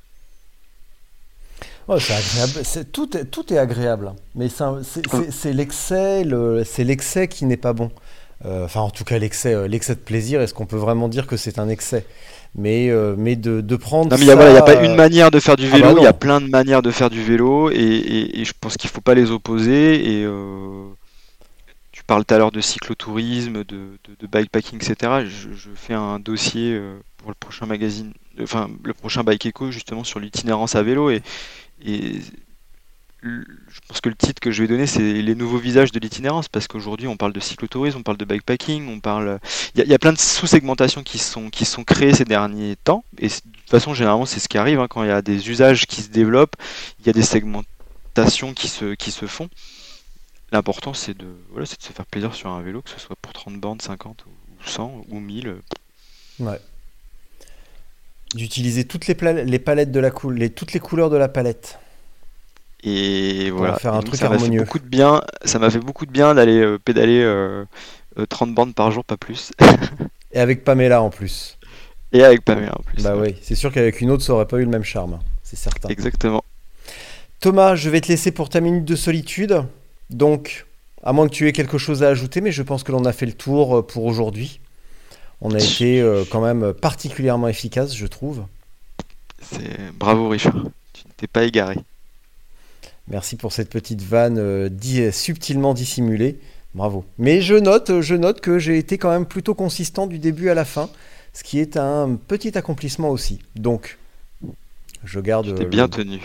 Ouais, c'est agréable. C'est- tout est, tout est agréable. Mais c'est un- c'est c'est- c'est l'excès, le, c'est l'excès qui n'est pas bon. Euh, Enfin, en tout cas, l'excès, euh, l'excès de plaisir. Est-ce qu'on peut vraiment dire que c'est un excès? Mais, euh, mais de, de prendre Non mais il y a, voilà, il y a ça. pas une euh, manière de faire du Ah bah vélo, il y a non. plein de manières de faire du vélo et, et- et je pense qu'il faut pas les opposer. Et euh, tu parles tout à l'heure de cyclotourisme, de, de, de bikepacking, et cetera. Je, je fais un dossier euh, pour le prochain magazine, enfin le prochain Bike Echo justement sur l'itinérance à vélo et, et l- je pense que le titre que je vais donner, c'est les nouveaux visages de l'itinérance, parce qu'aujourd'hui on parle de cyclotourisme, on parle de bikepacking, on parle, il y, a il y a plein de sous-segmentations qui sont qui sont créées ces derniers temps, et c'est- de toute façon généralement c'est ce qui arrive hein, quand il y a des usages qui se développent, il y a des segmentations qui se qui se font. L'important c'est de voilà, c'est de se faire plaisir sur un vélo, que ce soit pour trente bornes, cinquante ou cent ou mille. Ouais. D'utiliser toutes les, pla- les palettes de la couleur, les, toutes les couleurs de la palette Et pour en voilà. faire Et un donc truc ça m'a fait harmonieux. beaucoup de bien. Ça m'a fait beaucoup de bien d'aller euh, pédaler euh, euh, trente bornes par jour, pas plus. Et avec Pamela en plus. Et avec Pamela en plus. Bah Ouais. oui, c'est sûr qu'avec une autre, ça aurait pas eu le même charme. C'est certain. Exactement. Thomas, je vais te laisser pour ta minute de solitude. Donc, à moins que tu aies quelque chose à ajouter, mais je pense que l'on a fait le tour euh, pour aujourd'hui. On a été euh, quand même particulièrement efficace, je trouve. C'est bravo Richard. Tu ne t'es pas égaré. Merci pour cette petite vanne euh, di- subtilement dissimulée. Bravo. Mais je note, je note que j'ai été quand même plutôt consistant du début à la fin, ce qui est un petit accomplissement aussi. Donc, je garde Tu t'es le- bien tenu.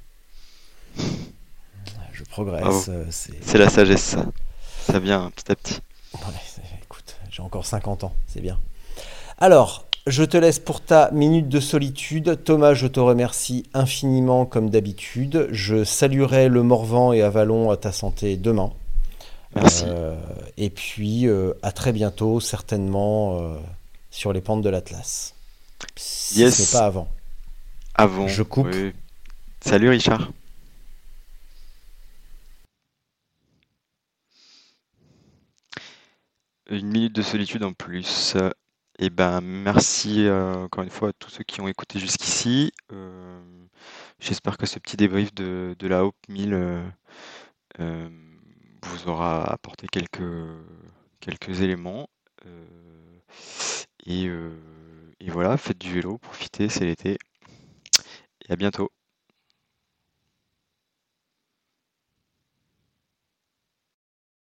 je Bravo. progresse. euh, c'est... C'est la sagesse ça. Ça vient petit à petit. Ouais, c'est- écoute, j'ai encore cinquante ans, c'est bien. Alors, je te laisse pour ta minute de solitude. Thomas, je te remercie infiniment comme d'habitude. Je saluerai le Morvan et Avalon à ta santé demain. Merci. Euh, et puis, euh, à très bientôt, certainement, euh, sur les pentes de l'Atlas. Si Yes. ce n'est pas avant. Avant. Je coupe. Oui. Salut Richard. Une minute de solitude en plus. Et ben merci euh, encore une fois à tous ceux qui ont écouté jusqu'ici. Euh, j'espère que ce petit débrief de, de la Hope mille euh, euh, vous aura apporté quelques, quelques éléments. Euh, et, euh, et voilà, faites du vélo, profitez, c'est l'été. Et à bientôt.